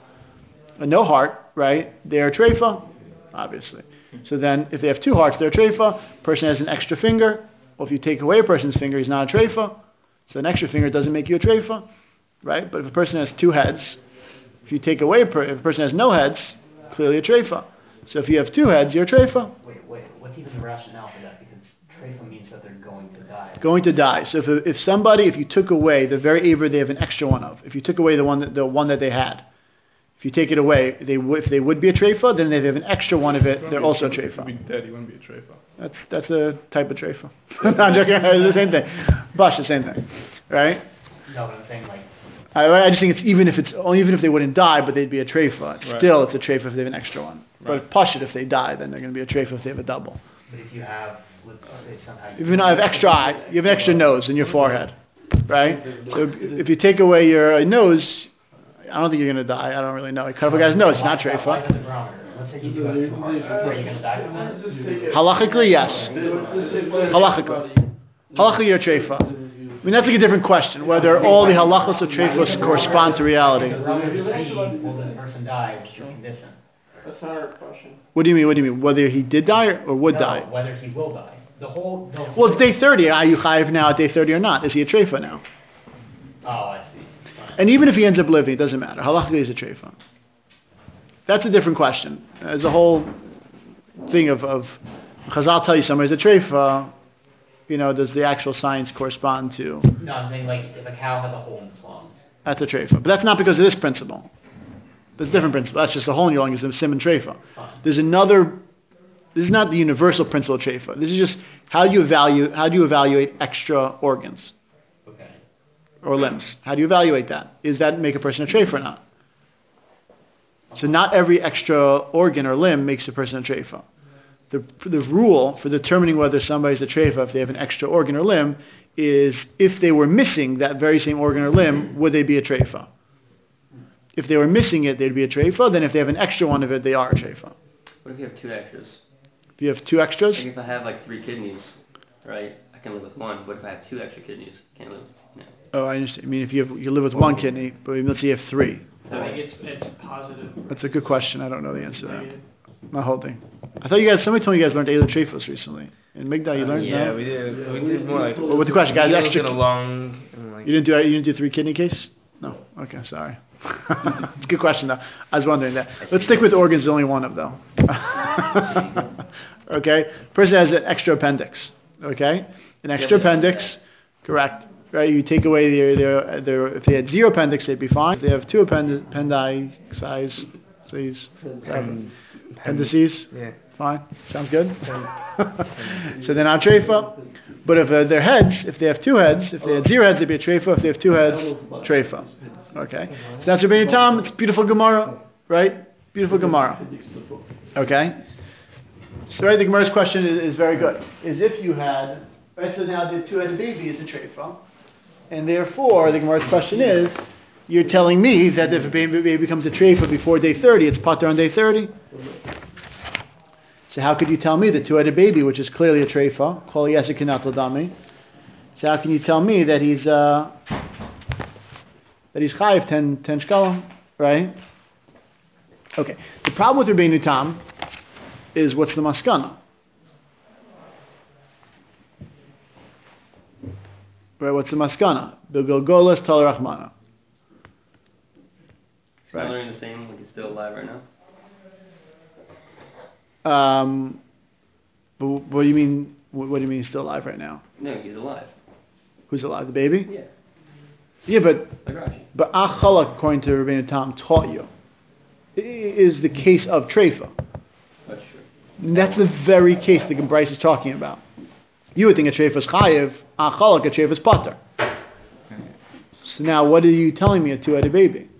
a no heart, right? They're a treifa, obviously. So then, if they have two hearts, they're a treifa. Person has an extra finger. Well, if you take away a person's finger, he's not a treifa. So an extra finger doesn't make you a treifa, right? But if a person has two heads, if you take away a per- if a person has no heads, clearly a treifa. So if you have two heads, you're a treifa. Wait, wait. What's even the rationale for that? Because treifa means that they're going to die. Going to die. So if if somebody, if you took away the very aver they have an extra one of, if you took away the one that, the one that they had, if you take it away, they w- if they would be a treifa, then if they have an extra one of it, they're also a treifa. If you be dead, you wouldn't be a treifa. That's that's a type of treifa. No, I'm joking. It's the same thing. Bush, the same thing, right? No, but I'm saying like. I, I just think it's even if it's even if they wouldn't die, but they'd be a treifa. Right. Still, it's a treifa if they have an extra one. Right. But pashut, if they die, then they're going to be a treifa if they have a double. But if you have, let's say somehow. If you don't have extra eye, you have an extra nose in your forehead, right? So if you take away your nose, I don't think you're going to die. I don't really know. You cut off a guy's nose, it's not treifa. Why is it the barometer? Let's say you do have two hearts. Are you going to die from that? Halachically, yes. Halachically. Halachically, you're a treifa. I mean, that's like a different question, whether all the halachos of treifos correspond to reality. Will this person die with this condition? That's not our question. What do you mean? What do you mean? Whether he did die or, or would no, die? Whether he will die. The whole. The whole Well, it's day thirty. Are you chayiv now at day thirty or not? Is he a treifa now? Oh, I see. Fine. And even if he ends up living, it doesn't matter. Halachically, he's a treifa. That's a different question. There's a whole thing of, of Chazal tell you somebody's a treifa. You know, does the actual science correspond to? No, I'm saying like if a cow has a hole in its lungs. That's a treifa. But that's not because of this principle. There's a different principle. That's just a hole in your lung is a simon treifa. There's another. This is not the universal principle of treifa. This is just how do you evaluate how do you evaluate extra organs? Okay. Or limbs. How do you evaluate that? Is that make a person a treifa or not? So not every extra organ or limb makes a person a treifa. The, the rule for determining whether somebody's a treifa, if they have an extra organ or limb, is if they were missing that very same organ or limb, would they be a treifa? If they were missing it, they'd be a treifa. Then if they have an extra one of it, they are a treifa. What if you have two extras? If you have two extras? Like if I have like three kidneys, right? I can live with one. What if I have two extra kidneys? Can't live with, you know. Oh, I understand. I mean, if you have, you live with one kidney, but let's say you have three. I think it's it's positive. That's a good question. I don't know the answer to that. Not holding. I thought you guys, somebody told me you guys learned Eilu Treifos recently. In Migdal, you learned? Yeah, no? we did. We did more like. Well, what's the question, guys? Meals Extra. in a long. And like, You didn't do you didn't do three kidney case? No. Okay, sorry. It's a good question though. I was wondering that. Let's stick with organs. Only one of though. Okay. Person has an extra appendix. Okay. An extra Yeah, appendix. Correct. Right. You take away their their their. If they had zero appendix, they'd be fine. If they have two appendi- appendi size, size, pen- appendices. Yeah. Fine. Sounds good. So they're not treifa. But if uh, their heads, if they have two heads, if they had zero heads, they'd be a treifa. If they have two heads, treifa. Okay. So that's Rabbeinu Tam. It's beautiful Gemara, right? Beautiful Gemara. Okay. So right, the Gemara's question is, is very good. Is if you had, right? So now the two-headed baby is a treifa, and therefore the Gemara's question is, you're telling me that if a baby, baby becomes a treifa before day thirty, it's pater on day thirty. So how could you tell me the two-headed baby, which is clearly a treifa, kol yaseh kedantel dami? So how can you tell me that he's uh, that he's chayiv ten ten shkalim, right? Okay. The problem with Rabbeinu Tam is what's the maskana? Right. What's the maskana? Bilgolgolas tal rachmana. Right. Still learning the same, like he's still alive right now. Um, but what do you mean? What, what do you mean he's still alive right now? No, he's alive. Who's alive? The baby? Yeah. Yeah, but Like Rashi. but achalak, according to Rabbeinu Tam, taught you i- is the case of treifa. That's true. And that's the very case that Bryce is talking about. You would think a treifa is chayiv, achalak a treifa is pater. So now, what are you telling me? A two-headed baby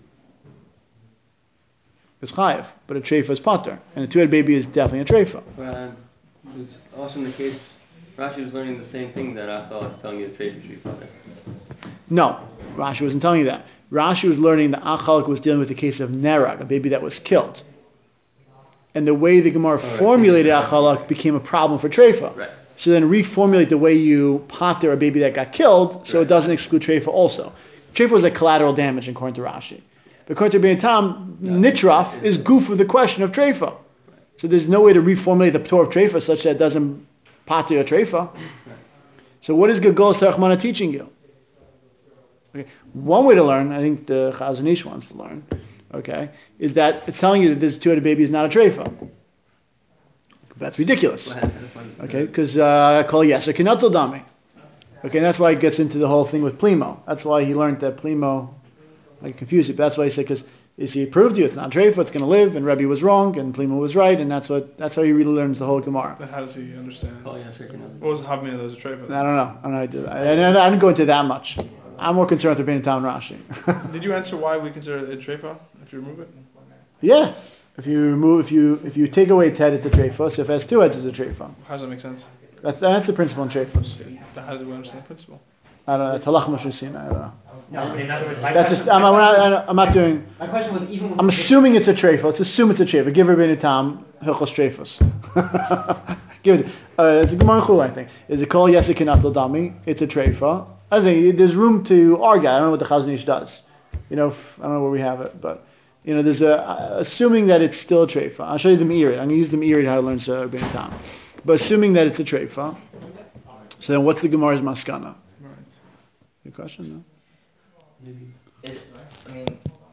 is chayiv, but a treifa is pater, and a two-headed baby is definitely a treifa. But um, it was also in the case, Rashi was learning the same thing that Achal was telling you the trade should be father. No, Rashi wasn't telling you that. Rashi was learning that achalak was dealing with the case of nerag, a baby that was killed. And the way the Gemara right. formulated achalak became a problem for treifa. Right. So then reformulate the way you pater a baby that got killed, so Right. it doesn't exclude treifa also. Treifa was like collateral damage according to Rashi. But according to Rabbeinu Tam, nitraf is goof of the question of treifa. So there's no way to reformulate the Torah of treifa such that it doesn't pater a treifa. So what is Gagol Sarachmana teaching you? Okay. One way to learn, I think the Chazon Ish wants to learn, okay, is that it's telling you that this two-headed baby is not a treifa. That's ridiculous. Okay, because uh, call yes, a kinatel dami. Okay, and that's why it gets into the whole thing with Plimo. That's why he learned that Plimo, I confused it, but that's why he said, because is he proved to you it's not treifa, it's going to live, and Rebbe was wrong, and Plimo was right, and that's what that's how he really learns the whole Gemara. But how does he understand? Oh, yeah, certainly. What was the Havmina that was a treifa? I don't know. I don't know how to do that. I, I, I didn't go into that much. I'm more concerned with Rabbeinu Tam and Rashi. Did you answer why we consider it a treifa if you remove it? Yeah. If you remove, if you if you take away its head, it's a treifa. So if it has two heads, it's a treifa. How does that make sense? That's that's the principle in treifas. Then how do we understand the principle? I don't know. It's halach mashusina. I don't know. No, in other words, my That's question, just. I'm, I'm, not, I'm not doing. my question was even with I'm the- assuming it's a treifa. Let's assume it's a treifa. Give Rabbeinu Tam hilchos treifas. Give it. Uh, it's a Gemara Chul, I think. Is it called yesek kinatel dami? It's a treifa. I think there's room to argue. I don't know what the Chazon Ish does. You know, I don't know where we have it, but you know, there's a uh, assuming that it's still a treifa. I'll show you the Me'irid. I'm going to use the Me'irid how to learn uh, Rabbeinu Tam. But assuming that it's a treifa, so then what's the Gemara's maskana? Right. Good question, no? It, I mean,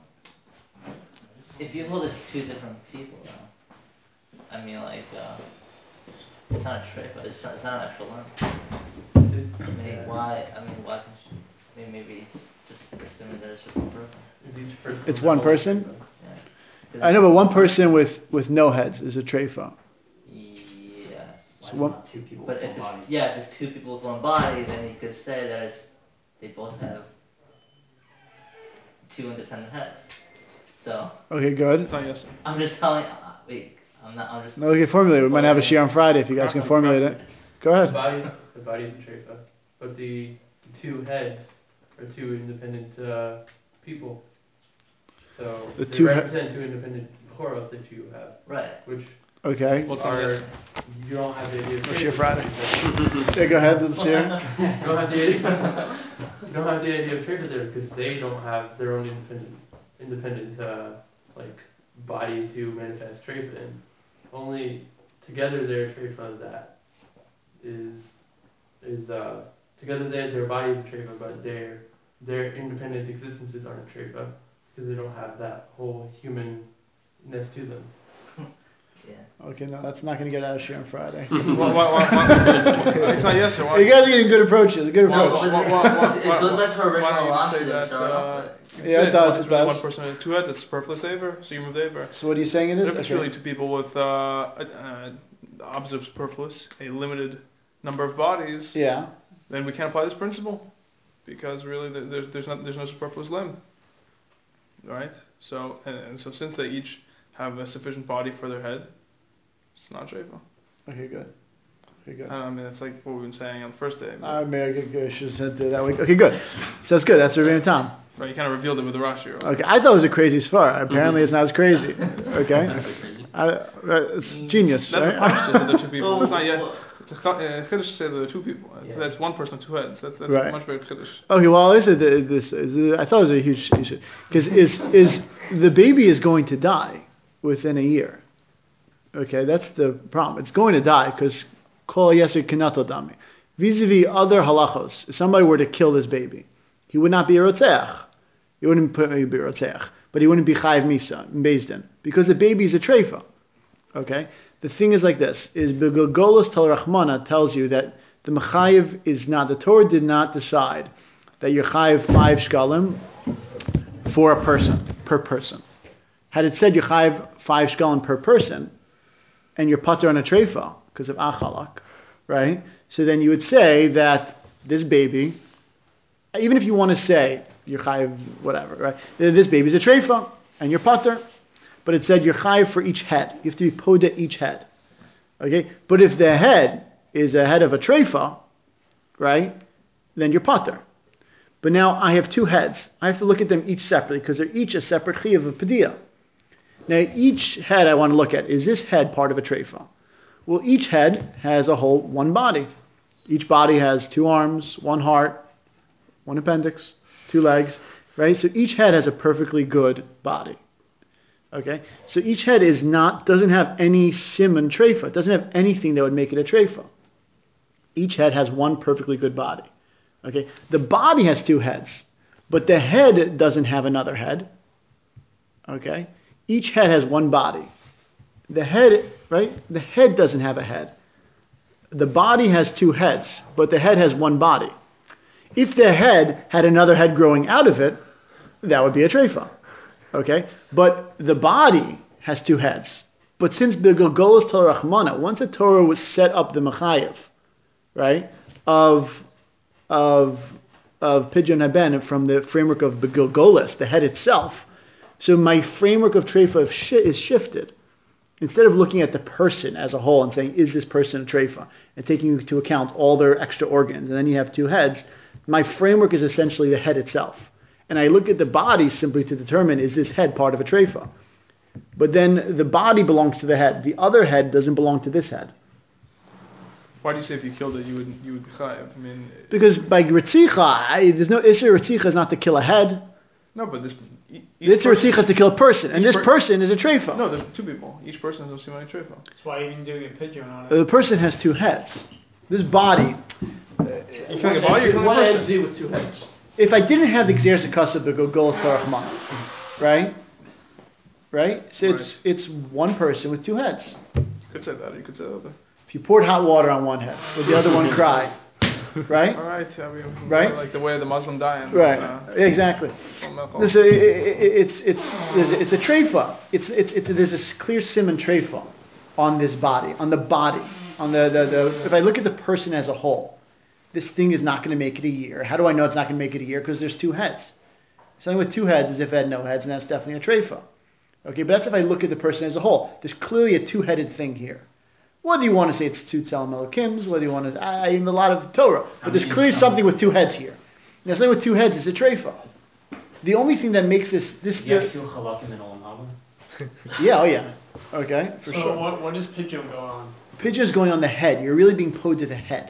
if you hold it's two different people, though, I mean, like, uh, it's not a trick, but it's not, it's not an actual limb. I mean, why? I mean, why? Can she, I mean, maybe it's just assuming that it's just one person. It's one person? Yeah. I know, but one person with, with no heads is a treifa. Yes. Why So is one- it not two people But with if one it's, body? yeah, if it's two people with one body, then you could say that it's, they both have two independent heads. So, Okay, good. It's not yes. I'm just telling, uh, wait, I'm not, I'm just... No, we can formulate it. We might have a shear on Friday if you guys can formulate it. Go The ahead. body, the body is a treifa, but the, the two heads are two independent uh, people. So The they two he- represent two independent choros that you have, Right. which Okay. What's not are yes? you don't have the idea of What's your treifas, Friday? because Yeah, go ahead. Let's hear. You don't have the idea. You don't have the idea of treifas there because they don't have their own independent, independent uh, like body to manifest treifa in. Only together they're treifa that is is uh together they their body is a treifa, but their their independent existences aren't a treifa because they don't have that whole humanness to them. Yeah. Okay, no, that's not going to get out of shear on Friday. Why, why, why, why? It's not yes or why? You guys are getting good approaches. Good Well, approach. well, Why- why- why- it goes back to our why don't original you roster say that we that, started uh, off with. Yeah, it does, It's it really does. one person with two heads. It's superfluous aver, so you remove the aver. So what are you saying it is? If it's Okay. really two people with uh, uh, the opposite of superfluous, a limited number of bodies, Yeah. then we can't apply this principle because really there- there's there's not there's no superfluous limb, right? So and, and so since they each have a sufficient body for their head, it's not treifa. Okay, good. Okay, good. I mean it's like what we've been saying on the first day. I may I should have said that week. Okay, good. So that's good. That's the Rabbeinu Tam. Right, you kind of revealed it with the Rashi. Right? Okay, I thought it was a crazy svar. Apparently, it's not as crazy. Okay, Not so crazy. I, uh, it's genius, That's right? the Pashtus that they're two people. Well, It's not yet. well- It's a ch- uh, chiddush to say that there are two people. It's- Yeah. That's one person, two heads. That's that's Right. a much better chiddush. Okay, well, is it this? Is it, I thought it was a huge issue because is is the baby is going to die within a year. Okay, that's the problem. It's going to die because kol yeser kinato dami. Vis-a-vis other halachos, if somebody were to kill this baby, he would not be a rotzeach. He wouldn't put be a rotzeach, but he wouldn't be chayiv misa in Beis Din because the baby is a treifa. Okay, the thing is like this: is Begolgolus Tal Rachmana tells you that the mechayiv is not. The Torah did not decide that you're chayiv five shkalim for a person, per person. Had it said you're chayiv five shkalim per person, and you're pater on a treifa because of achalak, right? So then you would say that this baby, even if you want to say you're chayiv whatever, right? This baby's a treifa and you're pater, but it said you're chayiv for each head. You have to be poda each head, okay? But if the head is a head of a treifa, right? Then you're pater. But now I have two heads. I have to look at them each separately because they're each a separate chiyuv of padiyah. Now each head I want to look at, is this head part of a treifa? Well, each head has a whole one body. Each body has two arms, one heart, one appendix, two legs, right? So each head has a perfectly good body. Okay? So each head is not, doesn't have any simon treifa. It doesn't have anything that would make it a treifa. Each head has one perfectly good body. Okay? The body has two heads, but the head doesn't have another head. Okay? Each head has one body. The head, right? The head doesn't have a head. The body has two heads, but the head has one body. If the head had another head growing out of it, that would be a treifa. Okay? But the body has two heads. But since B'Gilgolos Torah Rachmana, once a Torah was set up the Mechayev, right, of of of Pidyon Haben from the framework of B'Gilgolos, the head itself, so my framework of treifa is shifted. Instead of looking at the person as a whole and saying, is this person a treifa, and taking into account all their extra organs, and then you have two heads, my framework is essentially the head itself. And I look at the body simply to determine, is this head part of a treifa? But then the body belongs to the head. The other head doesn't belong to this head. Why do you say if you killed it, you would you would be chayiv? I mean, because by ritzicha, there's no issue. Ritzicha is not to kill a head. No, but this. This ritzicha is to kill a person, and this per- person is a treifa. No, there's two people. Each person has a simon treifa. That's why you're even doing a pidyon on it. The person has two heads. This body. You killing a body, you're killing a What person. heads do with two heads? If I didn't have the Gzeres HaKasav B'Gilgolos Torah Rachmana, right? Right? So it's Right. it's one person with two heads. You could say that, or you could say the other. If you poured hot water on one head, would the other one cry? Right? All right, I mean, Right? like the way the Muslim dying. Right. Uh, Exactly. uh, So it, it, it's it's there's a, it's a treifa. It's it's it's there's a clear simon treifa on this body, on the body, on the, the the. If I look at the person as a whole, this thing is not going to make it a year. How do I know it's not going to make it a year? Because there's two heads. Something with two heads is if it had no heads, and that's definitely a treifa. Okay, but that's if I look at the person as a whole. There's clearly a two-headed thing here. Whether you want to say it's two Tzelem Elokims, whether you want to, I, I'm a lot of Torah, but there's clearly something with two heads here. Now, something with two heads is a treifa. The only thing that makes this this. You have The, two chalakim in Olam Haba? yeah, oh yeah, okay, for so sure. what, what is pidyon going on? Pidyon is going on the head. You're really being pod to the head.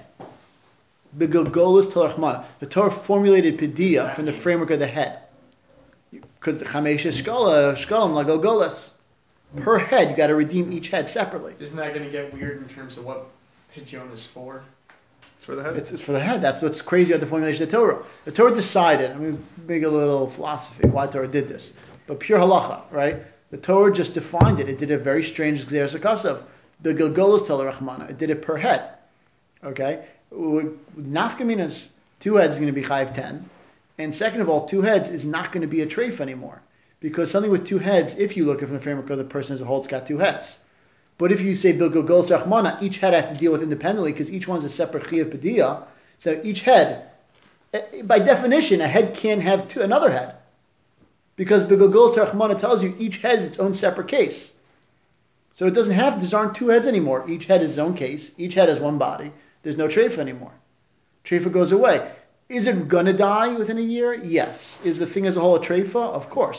B'Gilgolos Torah Rachmana. The Torah formulated Pidiyah from the framework of the head. Because the Chamesha Shkola, Shkolam Lagilgolos. Per head, you got to redeem each head separately. Isn't that going to get weird in terms of what pidyon is for? It's for the head. It's, it's for the head. That's what's crazy about the formulation of the Torah. The Torah decided, I'm going to make a little philosophy why the Torah did this. But pure halacha, right? The Torah just defined it. It did a very strange Gzeres HaKasav. The Gilgolos Torah Rachmana. It did it per head. Okay? Nafkaminas, two heads is going to be chayiv ten. And second of all, two heads is not going to be a treif anymore. Because something with two heads, if you look at it from the framework of the person as a whole, it's got two heads. But if you say B'Gilgolos Rachmana, each head I have to deal with independently because each one's a separate chiyuv pediyah. So each head, by definition, a head can't have two, another head. Because B'Gilgolos Rachmana tells you each head is its own separate case. So it doesn't have, there aren't two heads anymore. Each head is its own case. Each head has one body. There's no treifa anymore. Treifa goes away. Is it going to die within a year? Yes. Is the thing as a whole a treifa? Of course.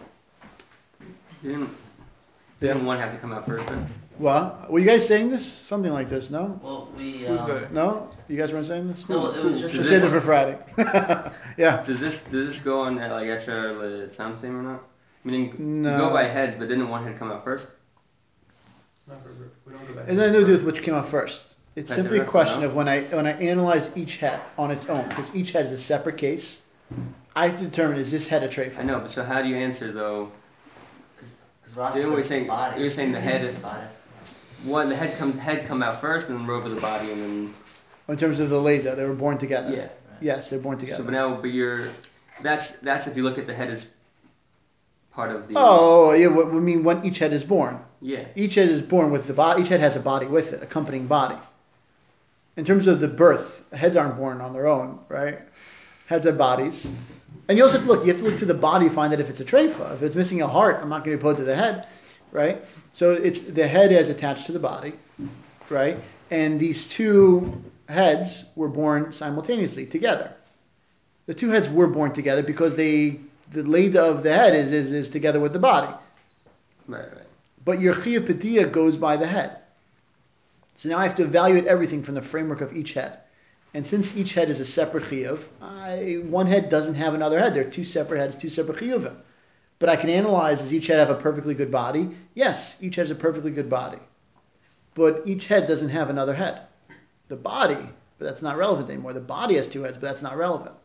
Didn't, didn't one have to come out first then? What? Were you guys saying this? Something like this, no? Well, we. Who's Um, the- No? You guys weren't saying this? No, it was just. We'll Does save this it for Friday. yeah. Does this does this go on uh, like extra tzamtzim or not? Meaning No. you go by heads, but didn't one head come out first? Not for, we don't go back. It has nothing to do with which came out first. It's That's simply a direct, question no? of when I when I analyze each head on its own, because each head is a separate case. I have to determine, is this head a treifa? I know, but so how do you answer though? Because Rashi Didn't we says say- body. you were saying the head is- Body. One the head come head come out first, and then rover the body, and then In terms of the Leda, they were born together. yeah. Yes, they're born together. So, but now, but you're, that's, that's if you look at the head as part of the... Oh, yeah, what, I mean, when each head is born. Yeah. Each head is born with the body, each head has a body with it, accompanying body. In terms of the birth, heads aren't born on their own, right? Heads have bodies. And you also have to look, you have to look to the body to find that if it's a treifa. If it's missing a heart, I'm not going to put it to the head, right? So it's the head is attached to the body, right? And these two heads were born simultaneously, together. The two heads were born together because they, the lead of the head is, is, is together with the body. Right, right. But your chiyuv padiyah goes by the head. So now I have to evaluate everything from the framework of each head. And since each head is a separate chiyuv, I, one head doesn't have another head. They're two separate heads, two separate chiyuvim. But I can analyze, does each head have a perfectly good body? Yes, each has a perfectly good body. But each head doesn't have another head. The body, but that's not relevant anymore. The body has two heads, but that's not relevant.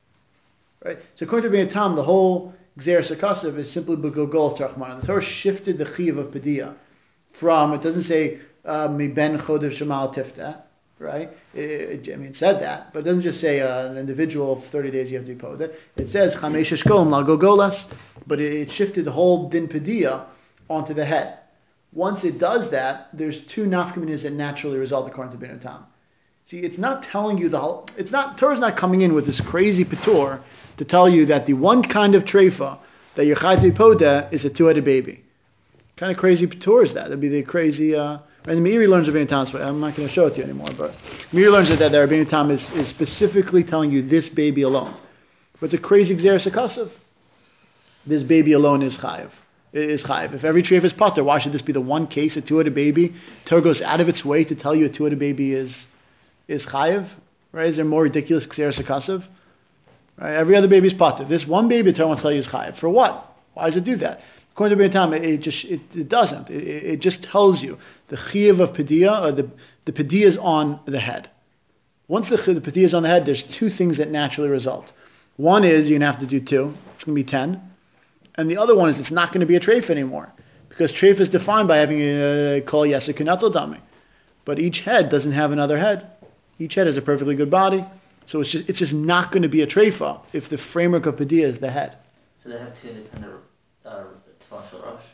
Right? So according to Rabbeinu Tam, the whole Gzeres HaKasav is simply B'Golgol Tzarchman. The Torah shifted the chiyuv of Padiyah from, it doesn't say, Mi ben chodev shemal tiftah, right? It, it, I mean, it said that, but it doesn't just say uh, an individual of thirty days you have to be poda. It says chamesh eshkolim la gogolas, but it, it shifted the whole din Padiyah onto the head. Once it does that, there's two nafkaminas that naturally result according to Rabbeinu Tam. See, it's not telling you the whole, it's not, Torah's not coming in with this crazy patur to tell you that the one kind of treifa that you're chayv to be poda is a two-headed baby. What kind of crazy patur is that? That'd be the crazy, uh, and the Meiri learns Rabbeinu Tam's way. I'm not going to show it to you anymore, but Meiri learns that, that Rabbeinu Tam is, is specifically telling you this baby alone. But it's a crazy Gzeres HaKasav. This baby alone is chayiv. Is chayiv. If every treifa is pater, why should this be the one case, a two-headed baby? Torah goes out of its way to tell you a two-headed baby is is chayiv, right? Is there more ridiculous Gzeres HaKasav? Right? Every other baby is pater. This one baby, the Torah wants to tell you is chayiv. For what? Why does it do that? According to Rabbeinu Tam, it, it just it, it doesn't. It, it just tells you the chiyuv of padiyah, or the the padiyah is on the head. Once the, the padiyah is on the head, there's two things that naturally result. One is you're going to have to do two. It's going to be ten. And the other one is it's not going to be a treif anymore. Because treif is defined by having a kol yaseh kunato dami. But each head doesn't have another head. Each head has a perfectly good body. So it's just it's just not going to be a treifa if the framework of padiyah is the head. So they have two independent uh, tefal shel rosh?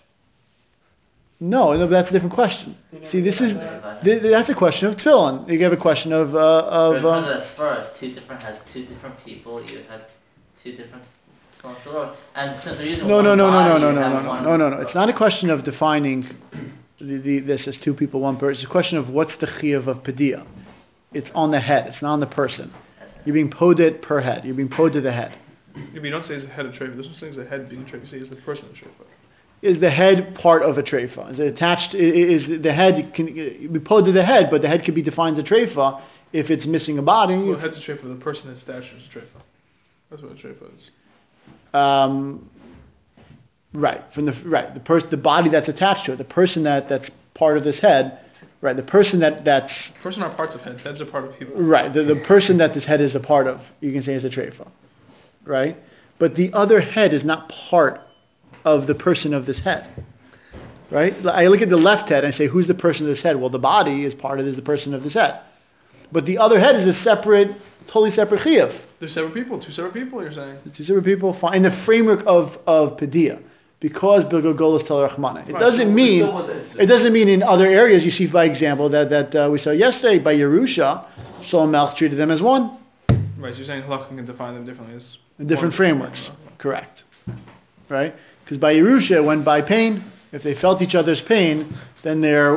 No, no, that's a different question. See, this is th- that's a question of tefillin. You have a question of uh, of. But Um, as far as two different has two different people, you have two different tefal shel rosh, and since they're using no, one no, no, no, body, no, no, you no, have no, no, one- no, no, no. It's not a question of defining the, the, this as two people, one person. It's a question of what's the chiyuv of padiyah. It's on the head. It's not on the person. You're being poded per head. You're being poded the head. Yeah, but you don't say it's the head of treifa. There's no thing as the head being a treifa. You say it's the person of treifa. Is the head part of a treifa? Is it attached? Is the head can be poded the head, but the head could be defined as a treifa if it's missing a body? Well, head's a treifa. The person in stature is a treifa. That's what a treifa is. Um, right from the right the person, the body that's attached to it, the person that, that's part of this head, right? The person that that's Person are parts of heads. Heads are part of people. right. The the person that this head is a part of, you can say is a treifa, right? But the other head is not part of the person of this head, right? I look at the left head and I say, who's the person of this head? Well, the body is part of is the person of this head, but the other head is a separate, totally separate chiyuv. They're separate people. Two separate people. You're saying. The two separate people in the framework of of padiyah, because bilgo golos tel rachmana. It Right, doesn't so we mean still want that- it doesn't mean in other areas you see, by example, that that uh, we saw yesterday by Yerusha, Solomon Melch treated them as one. Right. So you're saying halakha can define them differently as In different one- frameworks. one- Correct. Right? Because by Yerusha, it went by pain. If they felt each other's pain, then they're...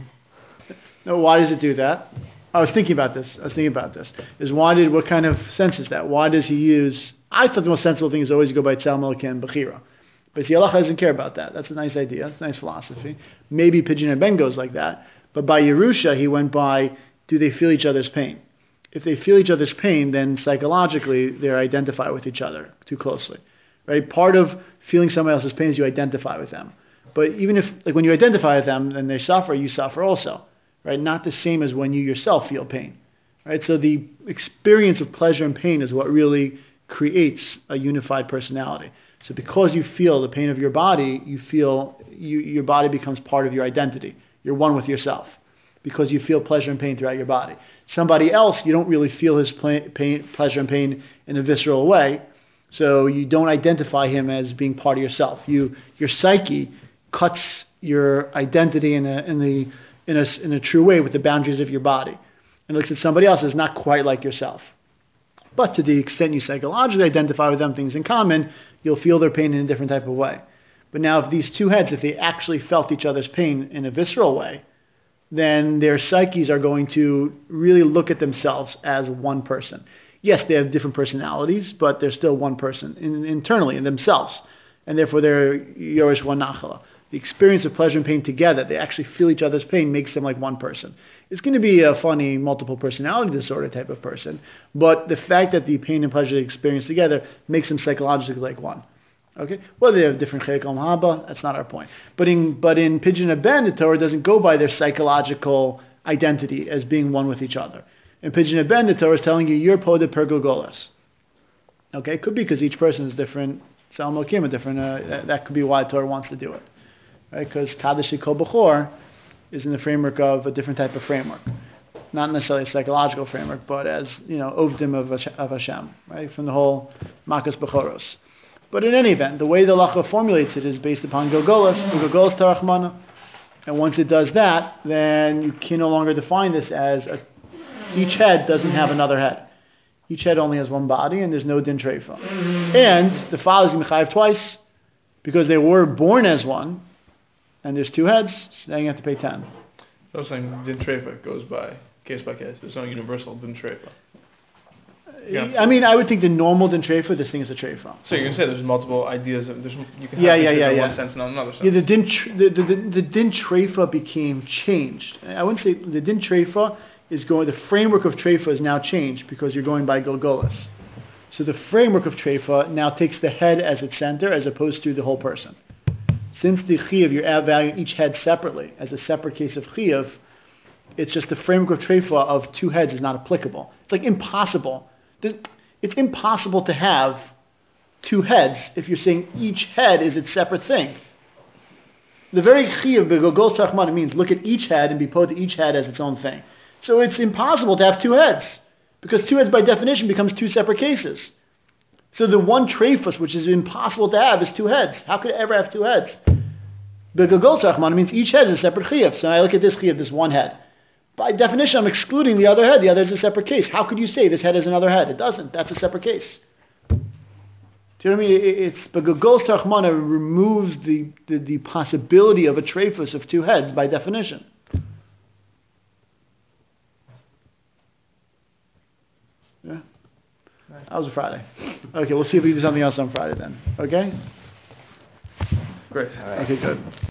No, why does it do that? I was thinking about this. I was thinking about this. Is why did, what kind of sense is that? Why does he use... I thought the most sensible thing is always to go by Tzal Melech and Bechira. But the halacha doesn't care about that. That's a nice idea. That's a nice philosophy. Maybe Pidgin and Ben goes like that. But by Yerusha, he went by, do they feel each other's pain? If they feel each other's pain, then psychologically, they're identified with each other too closely. Right? Part of feeling somebody else's pain is you identify with them. But even if, like when you identify with them and they suffer, you suffer also. Right? Not the same as when you yourself feel pain. Right? So the experience of pleasure and pain is what really creates a unified personality. So because you feel the pain of your body, you feel you, your body becomes part of your identity. You're one with yourself. because you feel pleasure and pain throughout your body. Somebody else, you don't really feel his pla- pain, pleasure and pain in a visceral way, so you don't identify him as being part of yourself. You, your psyche cuts your identity in a, in the, in a, in a true way with the boundaries of your body, and looks at somebody else as not quite like yourself. But to the extent you psychologically identify with them, things in common, you'll feel their pain in a different type of way. But now if these two heads, if they actually felt each other's pain in a visceral way, then their psyches are going to really look at themselves as one person. Yes, they have different personalities, but they're still one person in, internally in themselves. And therefore they're Yorish one Nachala. The experience of pleasure and pain together, they actually feel each other's pain, makes them like one person. It's going to be a funny multiple personality disorder type of person, but the fact that the pain and pleasure they experience together makes them psychologically like one. Okay? Whether they have different chayek al mahaba, that's not our point. But in but in Pidyon Haben, the Torah doesn't go by their psychological identity as being one with each other. In Pidyon Haben, the Torah is telling you, you're poda per gogolas. Okay? It could be because each person is different. Salmo Kim, a different, uh, that, that could be why the Torah wants to do it. Right? Because Kaddish Kol Bechor is in the framework of a different type of framework. Not necessarily a psychological framework, but as, you know, Ovdim of, of Hashem, right? From the whole Makas Bechoros. But in any event, the way the Lacha formulates it is based upon Gogolas, Gogolas Tarachmana. And once it does that, then you can no longer define this as a, each head doesn't have another head. Each head only has one body, and there's no din treifa. And the father is Mechayev twice, because they were born as one, and there's two heads, so then you have to pay ten. I was saying din treifa goes by case by case. There's no universal din treifa. Yeah. I mean, I would think the normal din treifa, this thing is a treifa. So you're going to say there's multiple ideas. Of, there's, you can have yeah, yeah, din yeah, in yeah. one sense, not another sense. Yeah, the din, tr- the, the, the, the din treifa became changed. I wouldn't say the din treifa is going, the framework of treifa is now changed because you're going by Golgolas. So the framework of treifa now takes the head as its center as opposed to the whole person. Since the chiyuv, you're evaluating each head separately as a separate case of chiyuv, it's just the framework of treifa of two heads is not applicable. It's like impossible. There's, it's impossible to have two heads if you're saying each head is its separate thing. The very chiyuv begogol sarchman means look at each head and be put to each head as its own thing. So it's impossible to have two heads because two heads by definition becomes two separate cases. So the one trephus, which is impossible to have, is two heads. How could it ever have two heads? Begogol sarchman means each head is a separate chiyuv. So I look at this chiyuv, this one head. By definition, I'm excluding the other head. The other is a separate case. How could you say this head is another head? It doesn't. That's a separate case. Do you know what I mean? It's Begogol sarchman removes the, the, the possibility of a trephus of two heads by definition. Yeah. That was a Friday. Okay, we'll see if we can do something else on Friday then. Okay? Great. Okay, good.